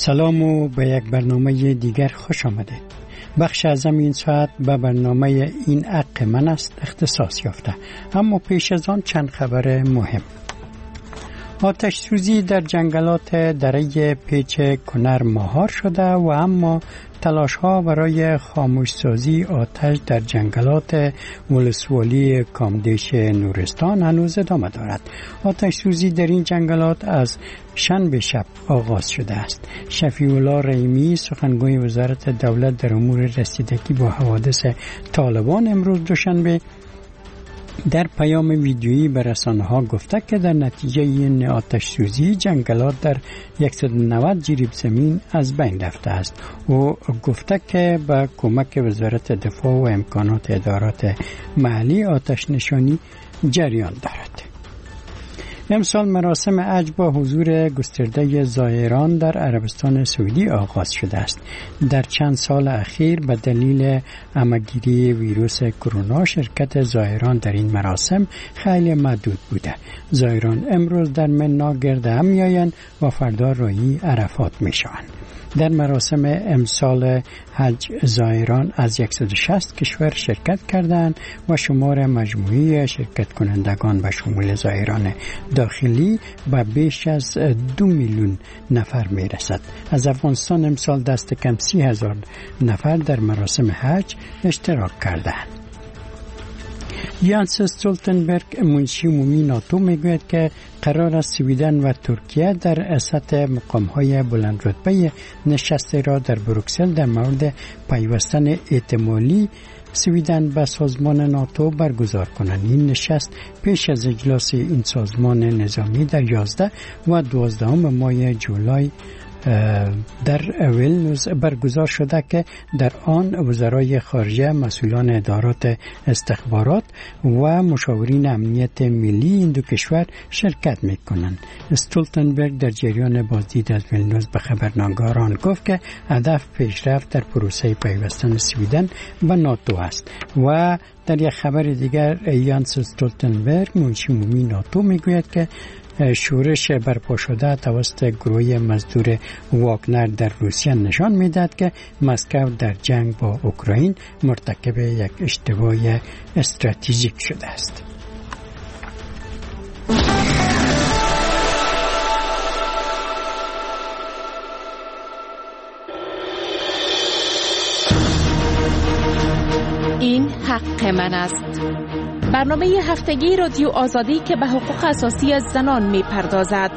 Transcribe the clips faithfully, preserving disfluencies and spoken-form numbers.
سلام و به یک برنامه دیگر خوش آمدید. بخش از این ساعت به برنامه این حق من است اختصاص یافته، اما پیش از آن چند خبر مهم. آتش سوزی در جنگلات دره پیچ کنر مهار شده و اما تلاش ها برای خاموش سازی آتش در جنگلات ولسوالی کامدیش نورستان هنوز ادامه دارد. آتش سوزی در این جنگلات از شنبه شب آغاز شده است. شفیع الله رحیمی سخنگوی وزارت دولت در امور رسیدگی با حوادث طالبان امروز دوشنبه در پیام ویدیویی به رسانه‌ها گفته که در نتیجه این آتش سوزی جنگلات در صد و نود جریب زمین از بین رفته است. او گفته که با کمک وزارت دفاع و امکانات ادارات محلی آتش نشانی جریان دارد. امسال مراسم حج با حضور گسترده زائران در عربستان سعودی آغاز شده است. در چند سال اخیر به دلیل همه‌گیری ویروس کرونا شرکت زائران در این مراسم خیلی محدود بوده. زائران امروز در منا گرد هم می‌آیند و فردا راهی عرفات می‌شوند. در مراسم امسال حج زائران از صد و شصت کشور شرکت کردند و شمار مجموعی شرکت کنندگان به شمول زائران داخلی به بیش از دو میلیون نفر می رسد. از افغانستان امسال دست کم سی هزار نفر در مراسم حج اشتراک کردند. یانس استولتنبرگ منشی عمومی ناتو میگوید که قرار است سویدن و ترکیه در سطح مقام‌های بلند رتبه نشست را در بروکسل در مورد پیوستن احتمالی سویدن به سازمان ناتو برگزار کنند. این نشست پیش از اجلاس این سازمان نظامی در یازده و دوازده ماه جولای در ویلنیوس برگزار شده که در آن وزرای خارجه، مسئولان ادارات استخبارات و مشاورین امنیت ملی این دو کشور شرکت می‌کنند. استولتنبرگ در جریان بازدید از ویلنیوس به خبرنگاران گفت که هدف پیشرفت در پروسه پیوستن سویدن به ناتو است. و در یک خبر دیگر یانس استولتنبرگ منشی عمومی ناتو میگوید که شورش برپا شده توسط گروه مزدور واگنر در روسیه نشان میدهد که مسکو در جنگ با اوکراین مرتکب یک اشتباه استراتژیک شده است. این حق من است. برنامه هفتگی رادیو آزادی که به حقوق اساسی از زنان می پردازد.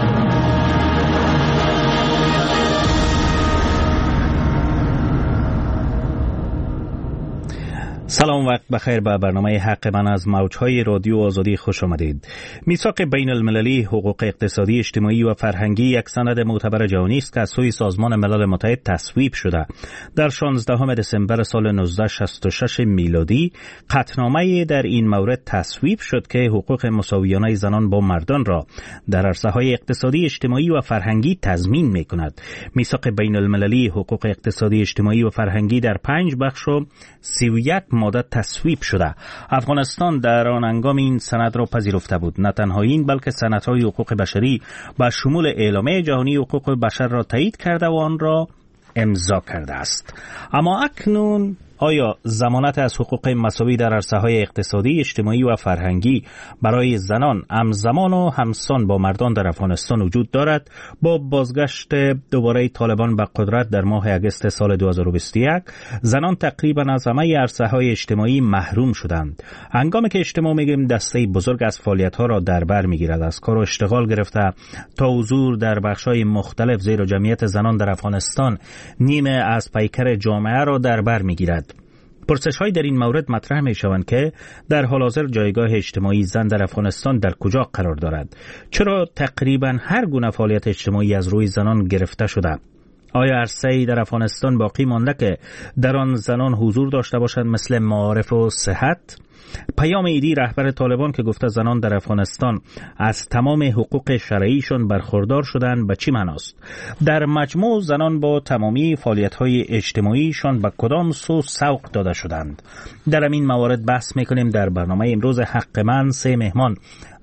سلام، وقت بخیر. به برنامه حق من از موجهای رادیو آزادی خوش آمدید. میثاق بین المللی حقوق اقتصادی، اجتماعی و فرهنگی یک سند معتبر جهانی است که از سوی سازمان ملل متحد تصویب شده. در شانزدهم دسامبر سال نوزده شصت و شش میلادی قطعنامه در این مورد تصویب شد که حقوق مساویانه زنان با مردان را در عرصه‌های اقتصادی، اجتماعی و فرهنگی تضمین می‌کند. میثاق بین المللی حقوق اقتصادی، اجتماعی و فرهنگی در پنج بخش و سی و یک ماده تصویب شده. افغانستان در آن هنگام این سند را پذیرفته بود. نه تنها این بلکه سندهای حقوق بشری با شمول اعلامیه جهانی حقوق بشر را تایید کرده و آن را امضا کرده است. اما اکنون آیا ضمانت از حقوق مساوی در عرصه‌های اقتصادی، اجتماعی و فرهنگی برای زنان همزمان و همسان با مردان در افغانستان وجود دارد؟ با بازگشت دوباره طالبان به قدرت در ماه اگست سال دو هزار و بیست و یک، زنان تقریبا از همه عرصه‌های اجتماعی محروم شدند. هنگامی که اجتماع میگیم دسته بزرگ از فعالیت‌ها را در بر می‌گیرد، از کار و اشتغال گرفته تا حضور در بخش‌های مختلف، زیرا جمعیت زنان در افغانستان نیمه از پیکر جامعه را در بر می‌گیرد. پرسش‌های در این مورد مطرح می‌شوند که در حال حاضر جایگاه اجتماعی زن در افغانستان در کجا قرار دارد؟ چرا تقریباً هر گونه فعالیت اجتماعی از روی زنان گرفته شده؟ آیا عرصه‌ای در افغانستان باقی مانده که در آن زنان حضور داشته باشند، مثل معارف و صحت؟ پیام ایدی رهبر طالبان که گفته زنان در افغانستان از تمام حقوق شرعیشون برخوردار شدند به چی معناست؟ در مجموع زنان با تمامی فعالیت‌های اجتماعیشان به کدام سو سوق داده شدند؟ در این موارد بحث می‌کنیم در برنامه امروز حق من. سه مهمان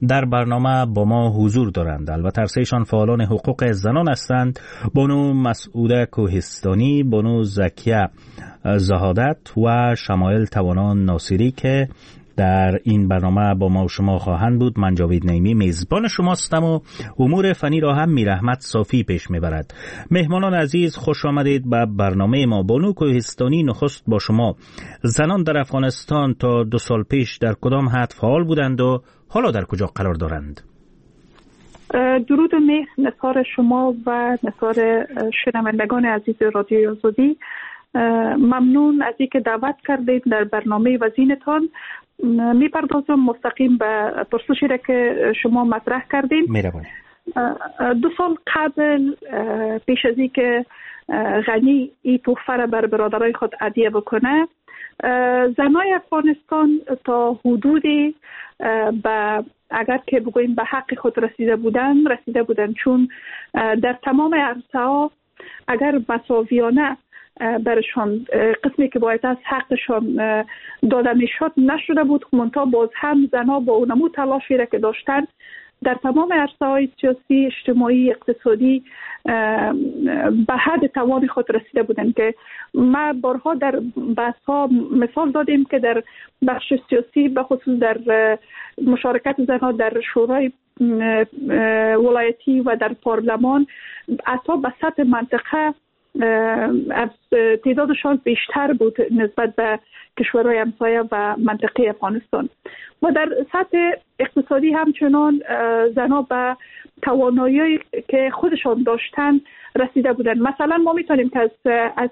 در برنامه با ما حضور دارند. البته هرسه‌شان فعالان حقوق زنان هستند: بانو مسعوده کوهستانی، بانو زکیه زهادت و شمایل توانان ناصری که در این برنامه با ما و شما خواهند بود. من جاوید نعیمی میزبان شماستم و امور فنی را هم میرحمت صافی پیش میبرد. مهمانان عزیز، خوش آمدید به برنامه ما. بانو کوهستانی، نخست با شما. زنان در افغانستان تا دو سال پیش در کدام حد فعال بودند و حالا در کجا قرار دارند؟ درود و مهر نثار شما و نثار شنوندگان عزیز رادیوی آزادی. ممنون از اینکه دعوت کردید در برنامه وزینتان. میپردازم مستقیم به پرسشی را که شما مطرح کردید. مهربانی. دو سال قبل پیش از اینکه غنی این تحفه را بر برادرای خود هدیه بکنه، زنای افغانستان تا حدودی به اگر که بگوییم به حق خود رسیده بودن رسیده بودن چون در تمام عرصه ها اگر مساویانه برشان قسمی که باید از حقشان داده میشد نشده بود، منتها باز هم زنها با اونمو تلاشی را که داشتن در تمام عرصه های سیاسی، اجتماعی، اقتصادی به حد توان خود رسیده بودند که ما بارها در بحث ها مثال دادیم که در بخش سیاسی به خصوص در مشارکت زنها در شورای ولایتی و در پارلمان حتی به سطح منطقه از تعدادشان بیشتر بود نسبت به کشورهای همسایه و منطقه افغانستان. و در سطح اقتصادی همچنان زنها به توانایی که خودشان داشتن رسیده بودند. مثلا ما میتونیم که از از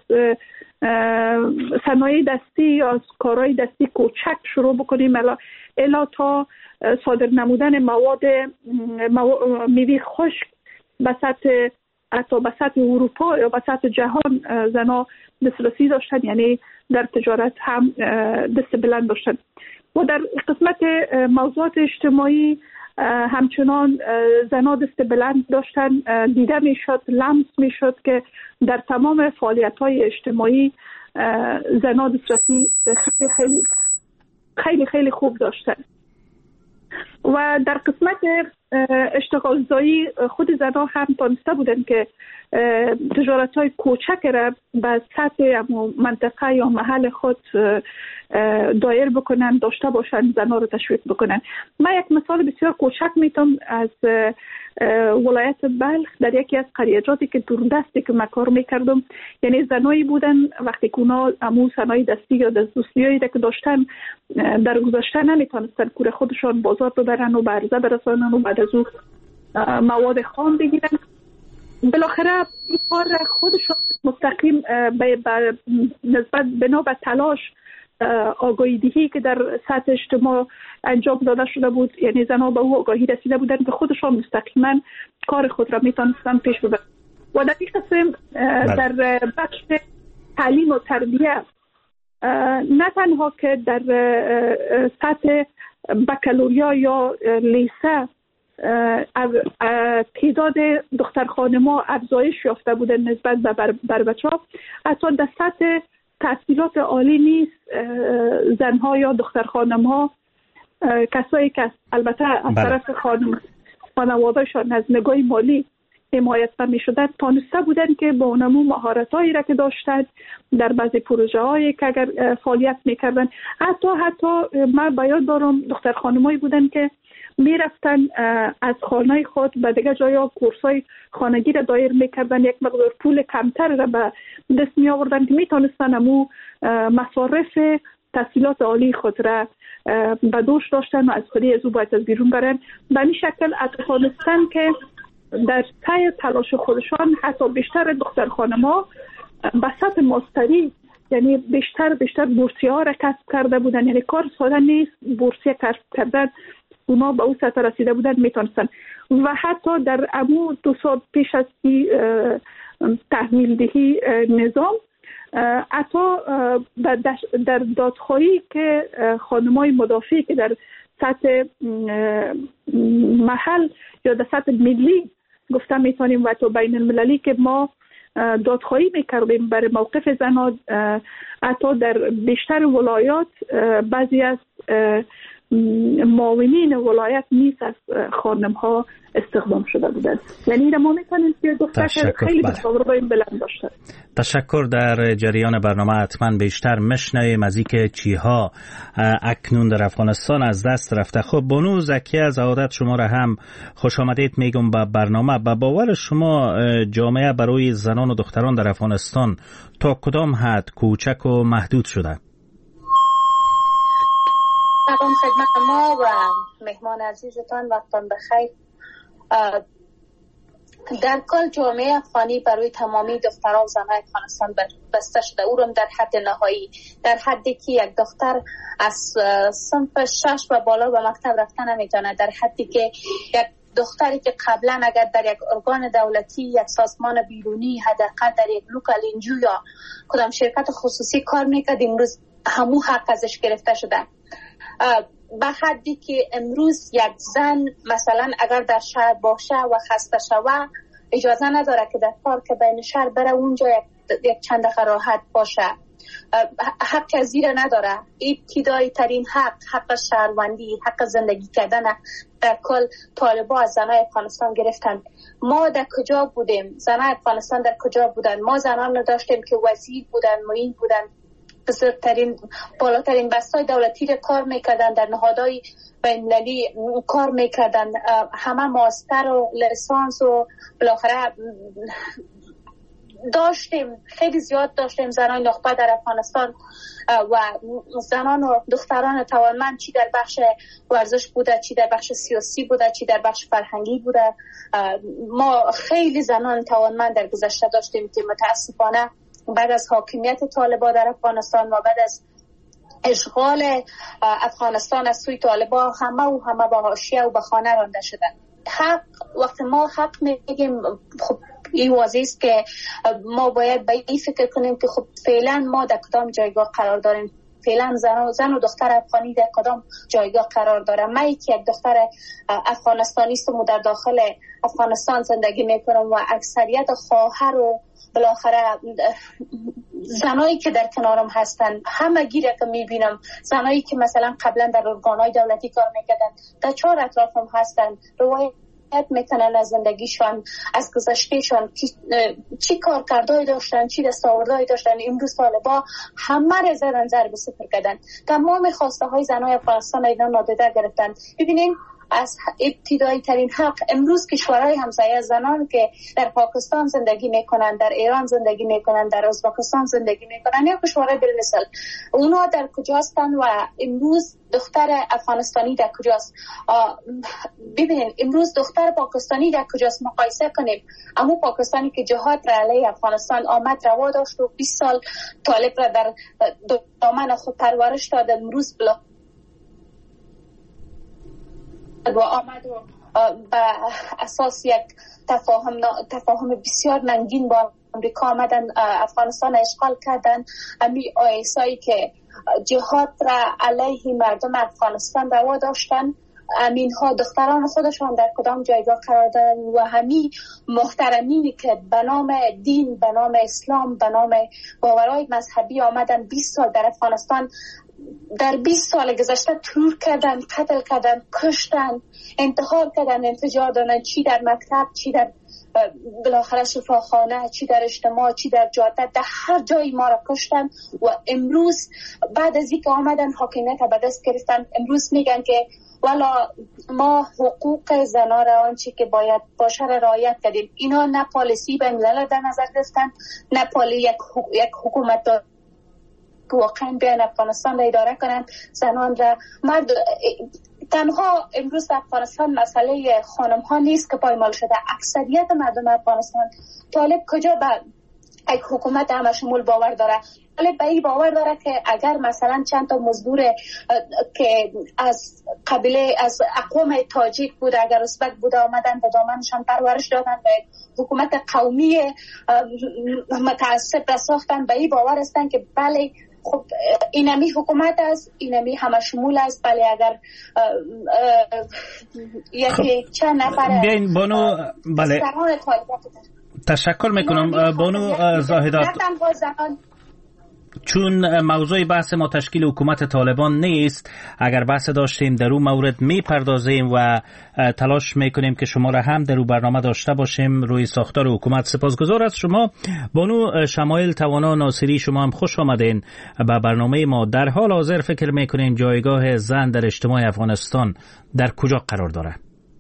صنایع دستی یا از کارهای دستی کوچک شروع بکنیم الا, الا تا صادر نمودن مواد میوه خشک به سطح حتی به سطح اروپا یا به سطح جهان زنها دسترسی داشتن، یعنی در تجارت هم دست بلند داشتن. و در قسمت موضوعات اجتماعی همچنان زنها دست بلند داشتن. دیده میشد، لمس میشد که در تمام فعالیت‌های اجتماعی زنها دسترسی خیلی خیلی خیلی خیلی خوب داشتن. و در قسمت اشتغال زایی خود زنها هم تانسته بودن که تجارت های کوچک را به سطح منطقه یا محل خود دایر بکنن، داشته باشن، زنها رو تشویق بکنن. من یک مثال بسیار کوچک میتونم از ولایت بلخ در یکی از قریجاتی که دوردستی که من کار میکردم، یعنی زنایی بودن وقتی که اونا امو صنایع دستی یا دستوسیایی که داشتن در گذشته نمیتونستن کور خودشان بازار ببرن و به عرضه برسانن و بعد از اون مواد خام بگیرن. بالاخره این کار خودشان مستقیم به نسبت بنا به تلاش آگاهی دهی که در سطح اجتماع انجام داده شده بود، یعنی زنها به او آگاهی رسیده بودن که خودشان مستقیما کار خود را میتونستن پیش ببرن. و در این قسم در بخش تعلیم و تربیه نه تنها که در سطح بکالوریا یا لیسه تعداد دختر خانم‌ها افزایش یافته بوده نسبت به بر, بر بچه‌ها، حتی در سطح تحصیلات عالی نیست زنها یا دختر خانم‌ها، کسایی که البته از طرف خانم خانواده‌شان از نگاه مالی حمایت نمی‌شدن تانسته بودن که با اونمو مهارتایی را که داشتن در بعضی پروژه‌هایی که اگر فعالیت می‌کردن، حتی حتی من بیاد دارم دختر خانمایی بودن که میرفتن از خانه خود به دیگه جایا کورسای خانگی را دایر میکردن، یک مقدار پول کمتر را به دست می آوردن که میتونستن امو مصارف تحصیلات عالی خود را به دوش داشتن و از خودی از او باید از بیرون برن. به این شکل اتفاقستن که در طی تلاش خودشان حتی بیشتر دختر خانم‌ها به سطح ماستری، یعنی بیشتر بیشتر بورسیه ها را کسب کرده بودن. یعنی کار ساده نیست بورسیه کسب کردن، اونا به اون سطح رسیده بودن میتونستن. و حتی در امو دو سال پیش از تحویل دهی نظام حتی در دادخواهی که خانمای مدافعی که در سطح محل یا در سطح ملی گفتم میتونیم و تو بین المللی که ما دادخواهی میکردیم برای موقف زنها، حتی در بیشتر ولایات بعضی از معاونین ولایت نیز از خانم ها استخدام شده بودند. یعنی ما میتونیم که دختر خیلی تجربه بلند داشته. تشکر. در جریان برنامه حتما بیشتر مشنویم از اینکه چیها اکنون در افغانستان از دست رفته. خب بانو زکی، از عادت شما را هم خوش آمدید میگم به برنامه. به باور شما جامعه برای زنان و دختران در افغانستان تا کدام حد کوچک و محدود شده؟ سلام خدمت ما و مهمان عزیزتان، وقتان بخیر. در کل جامعه افغانی برای تمامی دختران و زنان افغانستان بسته شده، او در حد نهایی، در حدی که یک دختر از صنف شش و بالا به مکتب رفتن نمیتونه، در حدی که یک دختری که قبلا اگر در یک ارگان دولتی، یک سازمان بیرونی، حداقل در یک لوکال انجیو یا کدام شرکت خصوصی کار میکرد، امروز همو حق ازش گرفته شده. به حدی که امروز یک زن مثلا اگر در شهر باشه و خسته شوه اجازه نداره که در پارک بین شهر بره اونجا یک چند دقیقه راحت باشه. حق زیر نداره. ابتدایی ترین حق، حق شهروندی، حق زندگی کردن در کل طالبا از زنای افغانستان گرفتن. ما در کجا بودیم؟ زنای افغانستان در کجا بودن؟ ما زنان داشتیم که وزیر بودن، معین بودن، بزرگترین بالاترین بستای دولتی رو کار میکردن، در نهادهای بین‌المللی کار میکردن، همه ماستر و لیسانس و بالاخره داشتیم، خیلی زیاد داشتیم زنان نخبه در افغانستان و زنان و دختران توانمند، چی در بخش ورزش بوده، چی در بخش سیاسی بوده، چی در بخش فرهنگی بوده. ما خیلی زنان توانمند در گذشته داشتیم که متاسفانه بعد از حاکمیت طالبان در افغانستان و بعد از اشغال افغانستان از سوی طالبان همه و همه به حاشیه و به خانه رانده شدن. حق، وقت ما حق میگیم، خب این واضح است که ما باید به این فکر کنیم که خب فعلا ما در کدام جایگاه قرار داریم، فعلا زن و زن و دختر افغانی در کدام جایگاه قرار داره. من که یک دختر افغانستانی هستم و در داخل افغانستان زندگی میکنم و اکثریت خواهر و بالاخره زنایی که در کنارم هستن همه گیره که میبینم، زنایی که مثلا قبلا در ارگانهای دولتی کار میکردن در چهار اطرافم هستن، روایت میکنن از زندگیشان، از گذشتهشان، چی کار کردای داشتن، چی دستاوردهای داشتن. امروز طالبا همه را زدن ضرب صفر کردن، تمام خواسته های زنای افغانستان اینا نادیده گرفتن. ببینین از ابتدایی ترین حق، امروز کشورهای همسایه زنان که در پاکستان زندگی میکنن، در ایران زندگی میکنن، در ازبکستان زندگی میکنن یا کشورهای بالمثل، اونا در کجاستن و امروز دختر افغانستانی در کجاست؟ ببینید امروز دختر پاکستانی در کجاست؟ مقایسه کنیم. اما پاکستانی که جهاد را علیه افغانستان آمد، روا داشت و بیست سال طالب را در دامن خود پرورش داد، امروز بلا و آمد و به اساس یک تفاهم تفاهم بسیار ننگین با امریکا آمدن افغانستان اشغال کردن. امی آیسایی که جهاد را علیه مردم افغانستان روا داشتن، امین ها دختران خودشان در کدام جایگاه قرار دارن و همین محترمینی که به نام دین، به نام اسلام، به نام باورهای مذهبی آمدن بیست سال در افغانستان، در بیست سال گذشته ترور کردن، قتل کردن، کشتن، انتحار کردن، انفجار دادن، چی در مکتب، چی در بالاخره شفاخانه، چی در اجتماع، چی در جاده، در هر جایی ما را کشتن. و امروز بعد از اینکه آمدن حاکمیت به دست گرفتن، امروز میگن که والا ما حقوق زنان را آنچه که باید باشه را رعایت کردیم. اینا نه پالیسی بین الملل در نظر گرفتن، نه پالی یک, یک حکومت دار که واقعا بیان افغانستان را اداره کنند زنان را. مرد تنها امروز در افغانستان مسئله خانم ها نیست که پایمال شده، اکثریت مردم افغانستان طالب کجا به یک حکومت همه شمول باور داره. طالب به این باور داره که اگر مثلا چند تا مزدور که از قبیله از اقوام تاجیک بود، اگر ازبک بود، آمدن به دامنشان پرورش دادن، به حکومت قومی متعصب ساختن، به این باور هستن که بله خب اینمی حکومت است، اینمی همه شمول است. بله اگر یکی چند نفر بیاین بانو، بله تشکر میکنم بانو زاهدات. چون موضوع بحث ما تشکیل حکومت طالبان نیست، اگر بحث داشتیم در اون مورد میپردازیم و تلاش میکنیم که شما را هم در اون برنامه داشته باشیم روی ساختار حکومت. سپاسگزار از شما بانو شمایل توانا ناصری، شما هم خوش آمدین به برنامه ما. در حال حاضر فکر میکنین جایگاه زن در اجتماع افغانستان در کجا قرار داره؟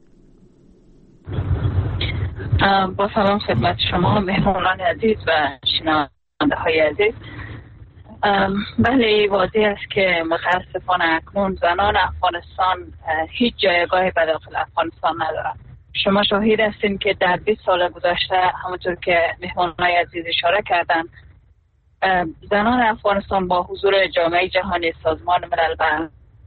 با سلام خدمت شما مهمانان عزیز و شنونده های عزیز. بله واضح است که متاسفانه اکنون زنان افغانستان هیچ جایگاهی به داخل افغانستان ندارند. شما شاهد هستین که در بیست سال گذشته همونطور که مهمانان عزیز اشاره کردن، زنان افغانستان با حضور جامعه جهانی، سازمان ملل و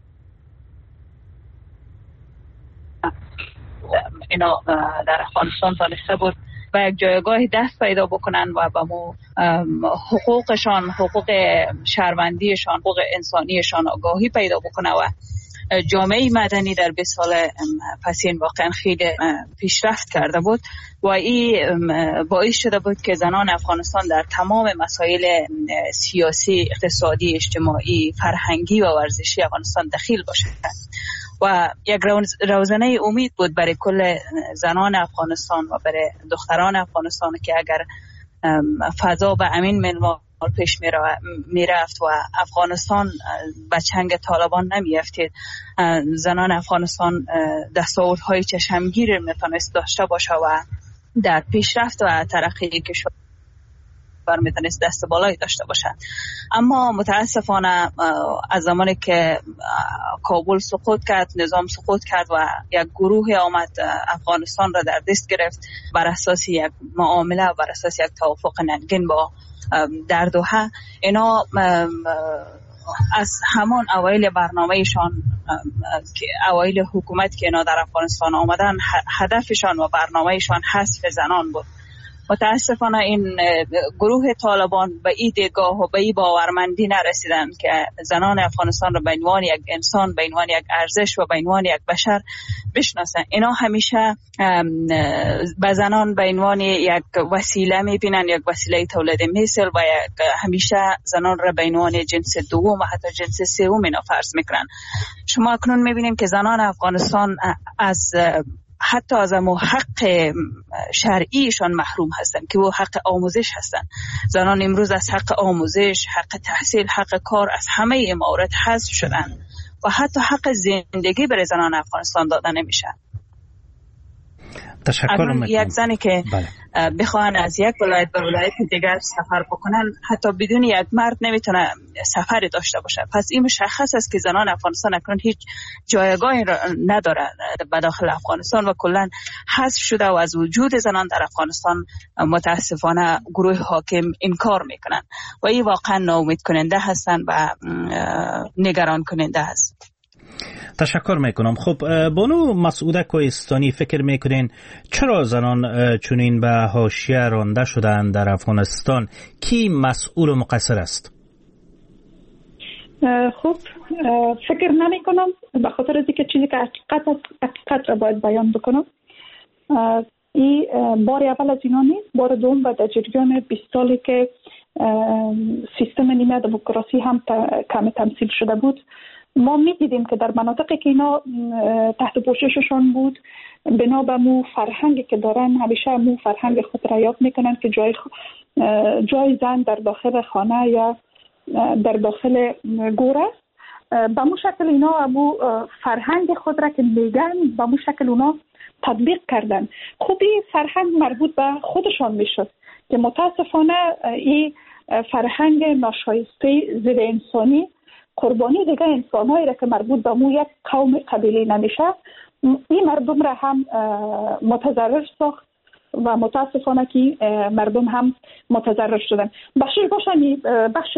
اینا در افغانستان تانسته بود و یک جایگاه دست پیدا بکنن و با مو حقوقشان، حقوق شهروندیشان، حقوق انسانیشان آگاهی پیدا بکنه و جامعه مدنی در بیست سال پسین واقعا خیلی پیشرفت کرده بود و این باعث شده بود که زنان افغانستان در تمام مسائل سیاسی، اقتصادی، اجتماعی، فرهنگی و ورزشی افغانستان دخیل باشند و یک روزنه امید بود برای کل زنان افغانستان و برای دختران افغانستان که اگر فضا به امین منوال پیش می رفت و افغانستان به چنگ طالبان نمی افتید، زنان افغانستان دستاوردهای چشمگیر می تونست داشته باشه و در پیشرفت و ترقی کشور میتونست دست بالایی داشته باشد. اما متاسفانه از زمانی که کابل سقوط کرد، نظام سقوط کرد و یک گروه آمد افغانستان را در دست گرفت بر اساس یک معامله و بر اساس یک توافق ننگین با در دوحه، اینا از همان اوایل برنامهشان که اوایل حکومت که اینا در افغانستان آمدن، هدفشان و برنامهشان حذف زنان بود. متاسفانه این گروه طالبان به این دیدگاه و به این باورمندی نرسیدن که زنان افغانستان را به عنوان یک انسان، به عنوان یک ارزش و به عنوان یک بشر بشناسن. اینا همیشه به زنان به عنوان یک وسیله میبینن، یک وسیله تولید مثل و یک همیشه زنان را به عنوان جنس دوم و حتی جنس سوم اینا فرض میکنن. شما اکنون میبینیم که زنان افغانستان از حتی از امو حق شرعیشان محروم هستند که او حق آموزش هستند. زنان امروز از حق آموزش، حق تحصیل، حق کار از همه این موارد حذف شدند و حتی حق زندگی برای زنان افغانستان داده نمیشه. تشکر میکنم. یک زنی که بله. بخواهن از یک ولایت به ولایت دیگر سفر بکنن، حتی بدون یک مرد نمیتونه سفری داشته باشه. پس این مشخص است که زنان افغانستان اکنون هیچ جایگاهی نداره به داخل افغانستان و کلا حذف شده و از وجود زنان در افغانستان متاسفانه گروه حاکم انکار میکنن و این واقعا ناامید کننده هستن و نگران کننده است. تشکر میکنم. خب بانو مسعوده کوهستانی، فکر میکنین چرا زنان چنین به حاشیه رانده شدن در افغانستان؟ کی مسئول و مقصر است؟ خب فکر نمی کنم، به خاطر از اینکه چیزی که حقیقت است، حقیقت را باید بیان بکنم. این بار اول از اینا نیست، بار دوم و در جریان بیست سالی که سیستم نیمه دموکراسی هم کم تمثیل شده بود، ما می دیدیم که در مناطقی که اینا تحت پوشششان بود، بنا به مو فرهنگی که دارن، همیشه مو فرهنگ خود را یاد میکنن که جای جای زن در داخل خانه یا در داخل گور است. به مو شکل اینا مو فرهنگ خود را که میگن، به مو شکل اونا تطبیق کردن. خوبی فرهنگ مربوط به خودشان میشد که متاسفانه این فرهنگ ناشایسته ضد انسانی قربانی دیگه انسان‌هایی را که مربوط به مو یک قوم قبیله نمیشه، این مردم را هم متضرر ساخت و متاسفانه که مردم هم متضرر شدن. بخشش باشم بخش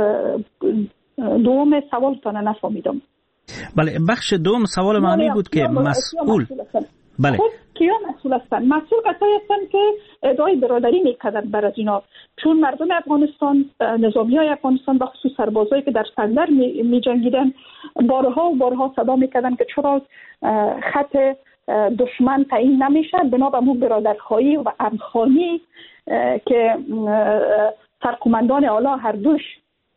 دوم سوالتان نفهمیدم. بله، بخش دوم سوال من این بود که مسئول بله خود کیا مسئول هستن؟ مسئول کسایی هستن که ادعای برادری میکردن بر از اینا، چون مردم افغانستان، نظامی های افغانستان و خصوص سربازایی که در سنگر می جنگیدن، بارها و بارها صدا میکردن که چرا خط دشمن تعیین نمیشه، بنا به مو برادرخواهی و امخانی که سرقمندان اعلی هر دوش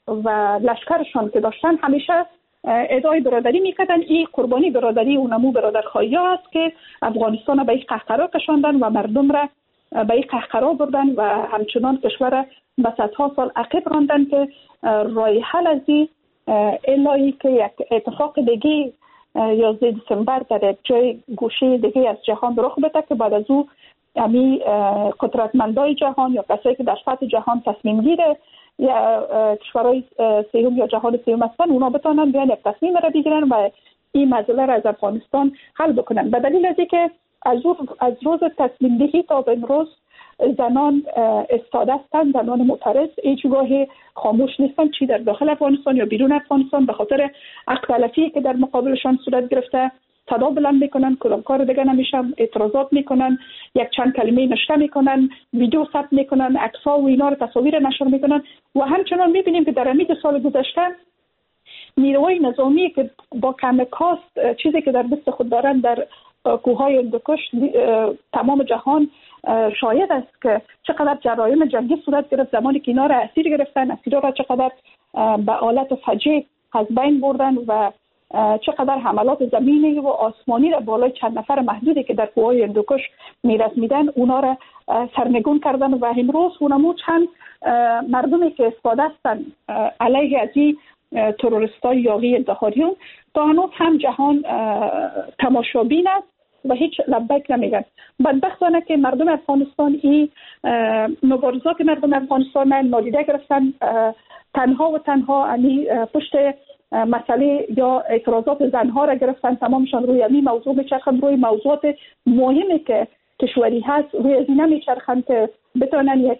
و لشکرشان که داشتن همیشه ادعای برادری میکردن. این قربانی برادری و نمو برادرخواهی ها است که افغانستان به این قهقرا کشاندن و مردم را به این قهقرا بردن و همچنان کشور به صدها سال عقب راندن که راه حل از این الهی که یک اتفاق دیگه یازده دسامبر در جای گوشه دیگه از جهان رخ بده که بعد از او امی قدرتمندای جهان یا کسایی که در سطح جهان تصمیم گیره یا کشورهای سوم یا جهان سوم هستن اونا بتونن بیان یک تصمیم را بگیرن و این مسئله را از افغانستان حل بکنن. به دلیل از اینکه از از روز تصمیم دهی تا به امروز زنان استاده هستند، زنان معترض هیچگاه خاموش نیستند، چی در داخل افغانستان یا بیرون افغانستان، به خاطر حق تلفی که در مقابلشان صورت گرفته صدا بلند میکنن، کدام کار دیگه نمیشن، اعتراضات میکنن، یک چند کلمه نشته میکنن، ویدیو ثبت میکنن، عکس‌ها و اینا رو تصاویر نشر میکنن و همچنان میبینیم که در همین سال گذشته نیروهای نظامی که با کم کاست چیزی که در دست خود دارن در کوههای هندوکش تمام جهان شاهد است که چقدر جرایم جنگی صورت گرفت زمانی که اینا را اسیر گرفتن، اسیرها را چقدر به آلت فجیع از بین بردن و چقدر حملات زمینی و آسمانی را بالای چند نفر محدودی که در کوههای هندوکش میرسمیدن اونا را سرنگون کردن و امروز اونمو چند مردمی که استفاده هستن علیه از این تروریستای یاغی انتحاریون تا هنوز هم جهان تماشابین است و هیچ لبک نمیگن. بدبختانه که مردم افغانستان این مبارزات که مردم افغانستان نادیده گرفتن تنها و تنها انی پشت مسئله یا اعتراضات زنها را گرفتن، تمامشان روی این موضوع میچرخند، روی موضوعات مهمی که کشوری هست روی از این میچرخند که بتونن یک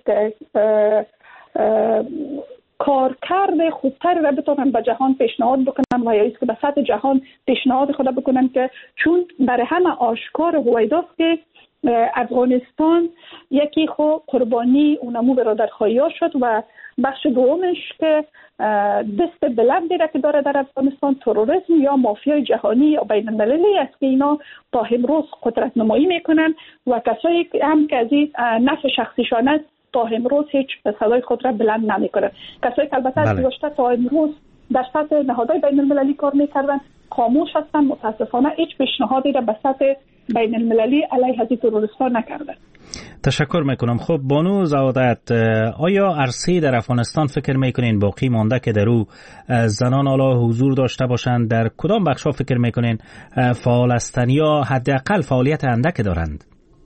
کارکرد خوبتر را بتونن به جهان پیشنهاد بکنن و یا ایست که به سطح جهان پیشنهاد خود بکنن که چون برای همه آشکار هویداست که افغانستان یکی خو قربانی اونمو برادرخواهی ها شد و بخش دومش که دست بلندی را که داره در افغانستان تروریسم یا مافیای جهانی یا بین المللی است که اینا تا امروز قدرت نمایی میکنن و کسایی هم که از این نفع شخصیشان است تا امروز هیچ صدای خود را بلند نمیکنن. کسایی که البته از گذشته تا امروز در سطح نهادهای بین المللی کار میکردن خاموش هستن، متاسفانه هیچ پیشنهادی را به سطح بین المللی علیه از تروریست‌ها نکردن. تشکر میکنم. خب بانو زعادت، آیا عرصه در افغانستان فکر میکنین باقی مانده که در او زنان حالا حضور داشته باشند؟ در کدام بخشا فکر میکنین فعال هستند یا حداقل فعالیت اندک دارند؟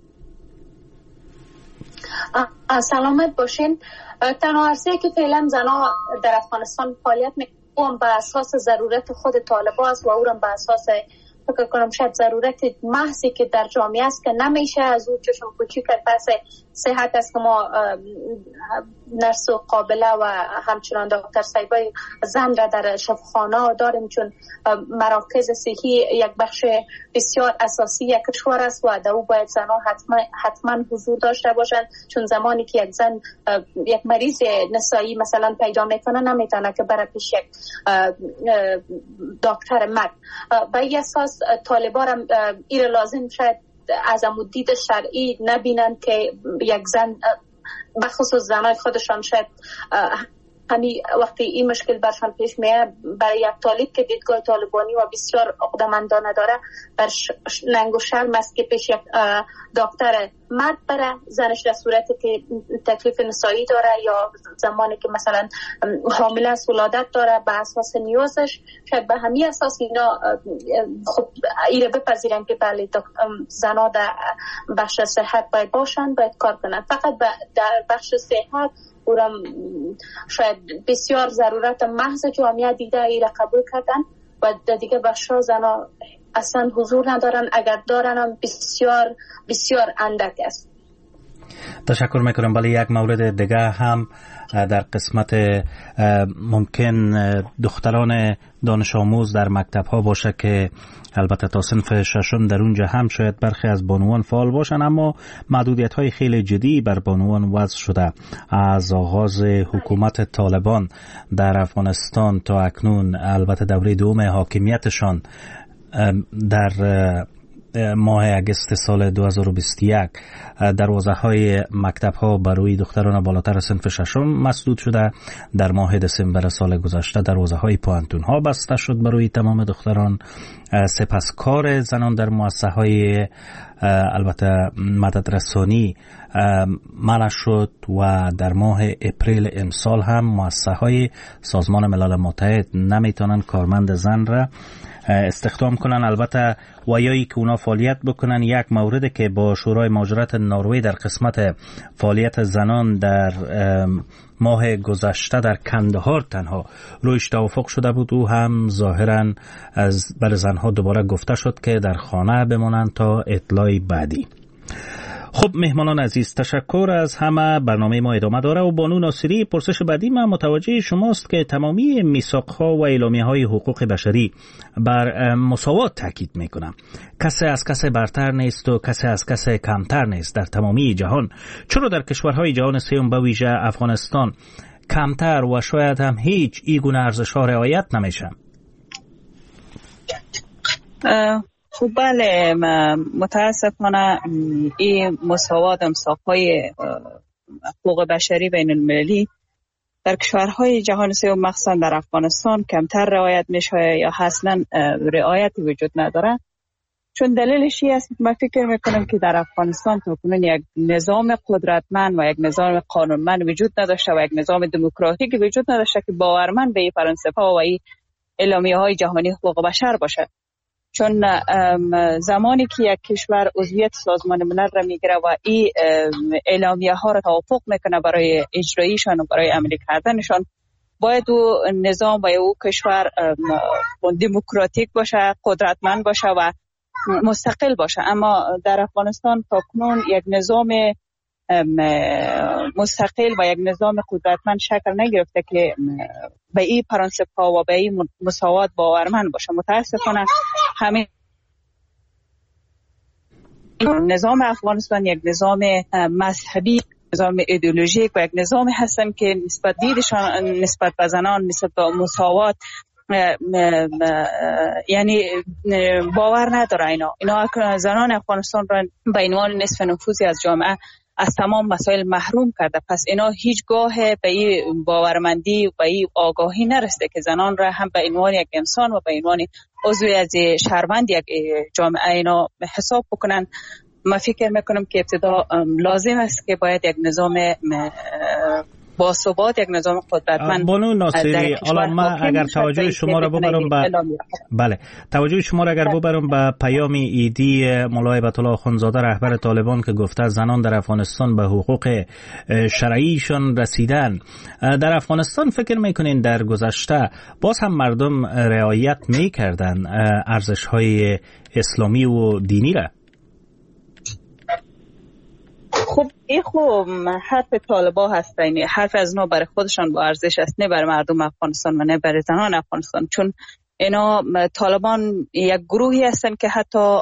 سلامت باشین. تنها عرصه‌ای که فعلا زنان در افغانستان فعالیت میکنن به اساس ضرورت خود طالبان است و اونم به اساس فکر کنم شاید ضرورت محضی که در جامعه است که نمیشه از اون چشم پوچی کرد. پس صحت است که ما نرس و قابله و همچنان دکتر صاحبای زن را در شفاخانه داریم، چون مراکز صحی یک بخش بسیار اساسی یک کشور است و در او باید زنها حتما حتما حضور داشته باشند، چون زمانی که یک زن یک مریض نسایی مثلا پیدا میکنه نمیتونه که بره پیش یک دکتر مرد. به این اساس طالبان را این لازم شاید از دید شرعی نبینن که یک زن بخصوص زنای خودشان شاید همین وقتی این مشکل برشان پیش میاد برای یک طالب که دیدگاه طالبانی و بسیار عقده‌مندانه داره بر ننگ و شرم است که پیش یک دکتر مرد بره، زنش در صورتی که تکلیف نسایی داره یا زمانی که مثلا حامله است ولادت داره به اساس نیازش، شاید به همین اساس اینا خب ایره بپذیرن که بله زنها در بخش صحت باید باشن، باید کار کنن. فقط در بخش صحت اورم شاید بسیار ضرورت محض جامعه دیده ای را قبول کردن و دیگه بخشا زنا اصلا حضور ندارن، اگر دارن هم بسیار بسیار اندک است. تشکر میکنم. ولی یک مورد دیگه هم در قسمت ممکن دختران دانش آموز در مکتب ها باشه که البته تا صنف ششم در اونجا هم شاید برخی از بانوان فعال باشن، اما محدودیت های خیلی جدی بر بانوان وضع شده. از آغاز حکومت طالبان در افغانستان تا اکنون، البته دوره دوم حاکمیتشان، در ماه اگست سال دو هزار و بیست و یک دروازه های مکتب ها برای دختران بالاتر صنف ششم مسدود شده. در ماه دسامبر سال گذشته دروازه های پوانتون ها بسته شد برای تمام دختران. سپس کار زنان در مؤسسه های البته مدد رسانی منع شد و در ماه اپریل امسال هم مؤسسه های سازمان ملل متحد نمیتونن کارمند زن را استخدام کنن. البته ویایی که اونا فعالیت بکنن، یک موردی که با شورای مهاجرت نروژ در قسمت فعالیت زنان در ماه گذشته در کندهار تنها رویش توافق شده بود و هم ظاهرا از بر زنها دوباره گفته شد که در خانه بمانند تا اطلاع بعدی. خب مهمانان عزیز، تشکر از همه. برنامه ما ادامه داره و بانو ناصری، پرسش بعدی من متوجه شماست که تمامی میثاق‌ها و اعلامیه‌های حقوق بشری بر مساوات تاکید میکنه. کسی از کسی برتر نیست و کسی از کسی کمتر نیست در تمامی جهان. چرا در کشورهای جهان سوم به ویژه افغانستان کمتر و شاید هم هیچ این گونه ارزش‌ها رعایت نمیشه؟ خب بله، متاسفانه این مساوات امساق‌های حقوق بشری بین المللی در کشورهای جهان سوم مخصوصا در افغانستان کمتر رعایت میشه یا اصلا رعایتی وجود نداره. چون دلیلش این است که من فکر میکنم که در افغانستان تا کنون یک نظام قدرتمند و یک نظام قانونمند وجود نداشته و یک نظام دموکراتیک وجود نداشته که باورمند به این پرنسپ‌ها و این اعلامیه‌های جهانی حقوق بشر باشه. چون زمانی که یک کشور عضویت سازمان ملل را میگیره و این اعلامیه ها را توافق میکنه برای اجراییشان و برای عملی کردنشان، باید او نظام و او کشور دموکراتیک باشه، قدرتمند باشه و مستقل باشه. اما در افغانستان تا کنون یک نظام مستقل و یک نظام قدرتمند شکل نگرفته که به این پرنسپ ها و به این مساوات باورمند باشه. متاسفانه همین نظام افغانستان یک نظام مذهبی، نظام ایدئولوژیک و یک نظام هستن که نسبت دیدشان نسبت به زنان، نسبت به مساوات یعنی باور نداره. اینا اینا زنان افغانستان را به عنوان نصف نفوذی از جامعه از تمام مسائل محروم کرده. پس اینا هیچگاه به این باورمندی و این آگاهی نرسیده که زنان را هم به عنوان یک انسان و به عنوان عضوی از شهروند یک جامعه اینا حساب بکنن. من فکر میکنم که ابتدا لازم است که باید یک نظام با ثبات، یک نظام قدرتمند. بانو ناصری، حالا من اگر توجه شما را ببرم به بله توجه شما را اگر ببرم به پیام ایدی مولای هیبت الله اخوندزاده رهبر طالبان که گفته زنان در افغانستان به حقوق شرعیشان رسیدن. در افغانستان فکر میکنین در گذشته باز هم مردم رعایت میکردن ارزش‌های اسلامی و دینی را؟ خب این خوب حرف طالبا هست، یعنی حرف از اونا برای خودشان با ارزش است، نه برای مردم افغانستان و نه برای زنان افغانستان. چون اینا طالبان یک گروهی هستن که حتی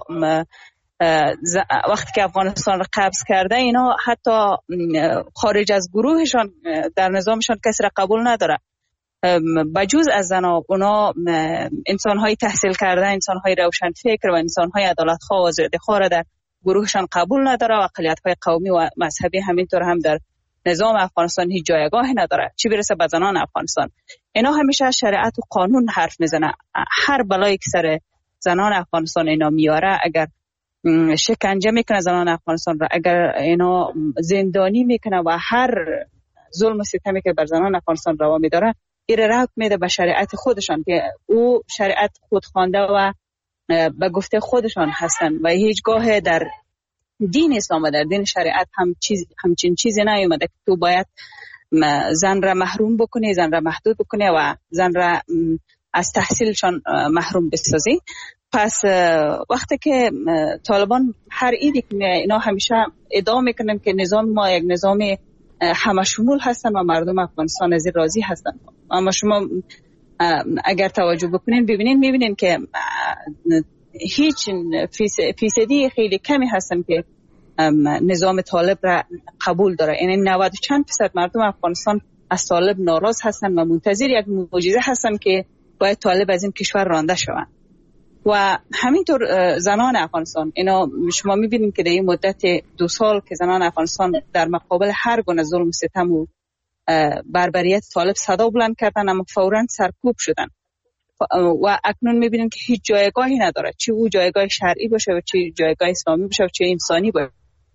وقتی که افغانستان را قبض کرده اینا حتی خارج از گروهشان در نظامشان کسی را قبول نداره. بجز از زنا اونا انسان‌های تحصیل کرده، انسان‌های روشن فکر و انسان‌های عدالت‌خواه و زیادخواه را در گروهشان قبول نداره و اقلیت‌های قومی و مذهبی همینطور هم در نظام افغانستان هیچ جایگاهی نداره، چی برسه به زنان افغانستان. اینا همیشه از شریعت و قانون حرف میزنه. هر بلایی که سر زنان افغانستان اینا میاره، اگر شکنجه میکنه زنان افغانستان را، اگر اینا زندانی میکنه و هر ظلم و ستمی که بر زنان افغانستان روا میداره، این رد میده به شریعت خودشان که او شریعت خودخوانده و به گفته خودشان هستن و هیچگاه در دین اسلام و در دین شریعت هم چیز همچین چیزی نیومده که تو باید زن را محروم بکنی، زن را محدود بکنی و زن را از تحصیلشان محروم بسازی. پس وقتی که طالبان هر ایدی که اینا همیشه ادعا میکنن که نظام ما یک نظام همه شمول هستن و مردم افغانستان از این راضی هستن، اما شما اگر توجه بکنین ببینین میبینین که هیچ فیصدی خیلی کمی هستن که نظام طالب را قبول داره. یعنی نود و چند فیصد مردم افغانستان از طالب ناراض هستن و منتظر یک معجزه هستن که باید طالب از این کشور رانده شوند. و همینطور زنان افغانستان، اینا شما میبینید که در این مدت دو سال که زنان افغانستان در مقابل هر گونه ظلم ستم و بربریت طالب صدا بلند کردن، اما فوراً سرکوب شدن و اکنون میبینیم که هیچ جایگاهی نداره، چه او جایگاه شرعی باشه و چه جایگاه اسلامی باشه و چه انسانی باشه.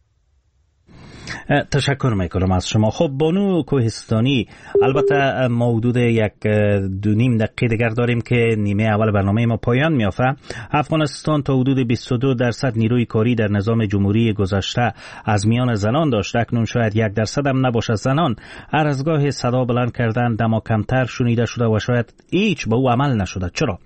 تشکر میکنم از شما. خب بانو کوهستانی، البته ما حدود یک دو نیم دقیقه دیگر داریم که نیمه اول برنامه ما پایان میافته. افغانستان تا حدود بیست و دو درصد نیروی کاری در نظام جمهوری گذشته از میان زنان داشت. اکنون شاید یک درصد هم نباشه. زنان هر از گاه صدا بلند کردن دما کمتر شنیده شده و شاید هیچ به او عمل نشده. چرا؟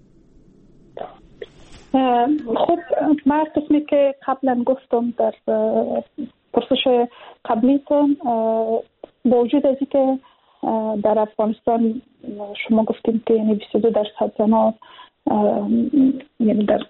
خب من قسمی که قبلا گفتم در پرسش قبلیتون، با وجود از اینکه در افغانستان شما گفتیم که یعنی بیست و دو درصد زنان یعنی در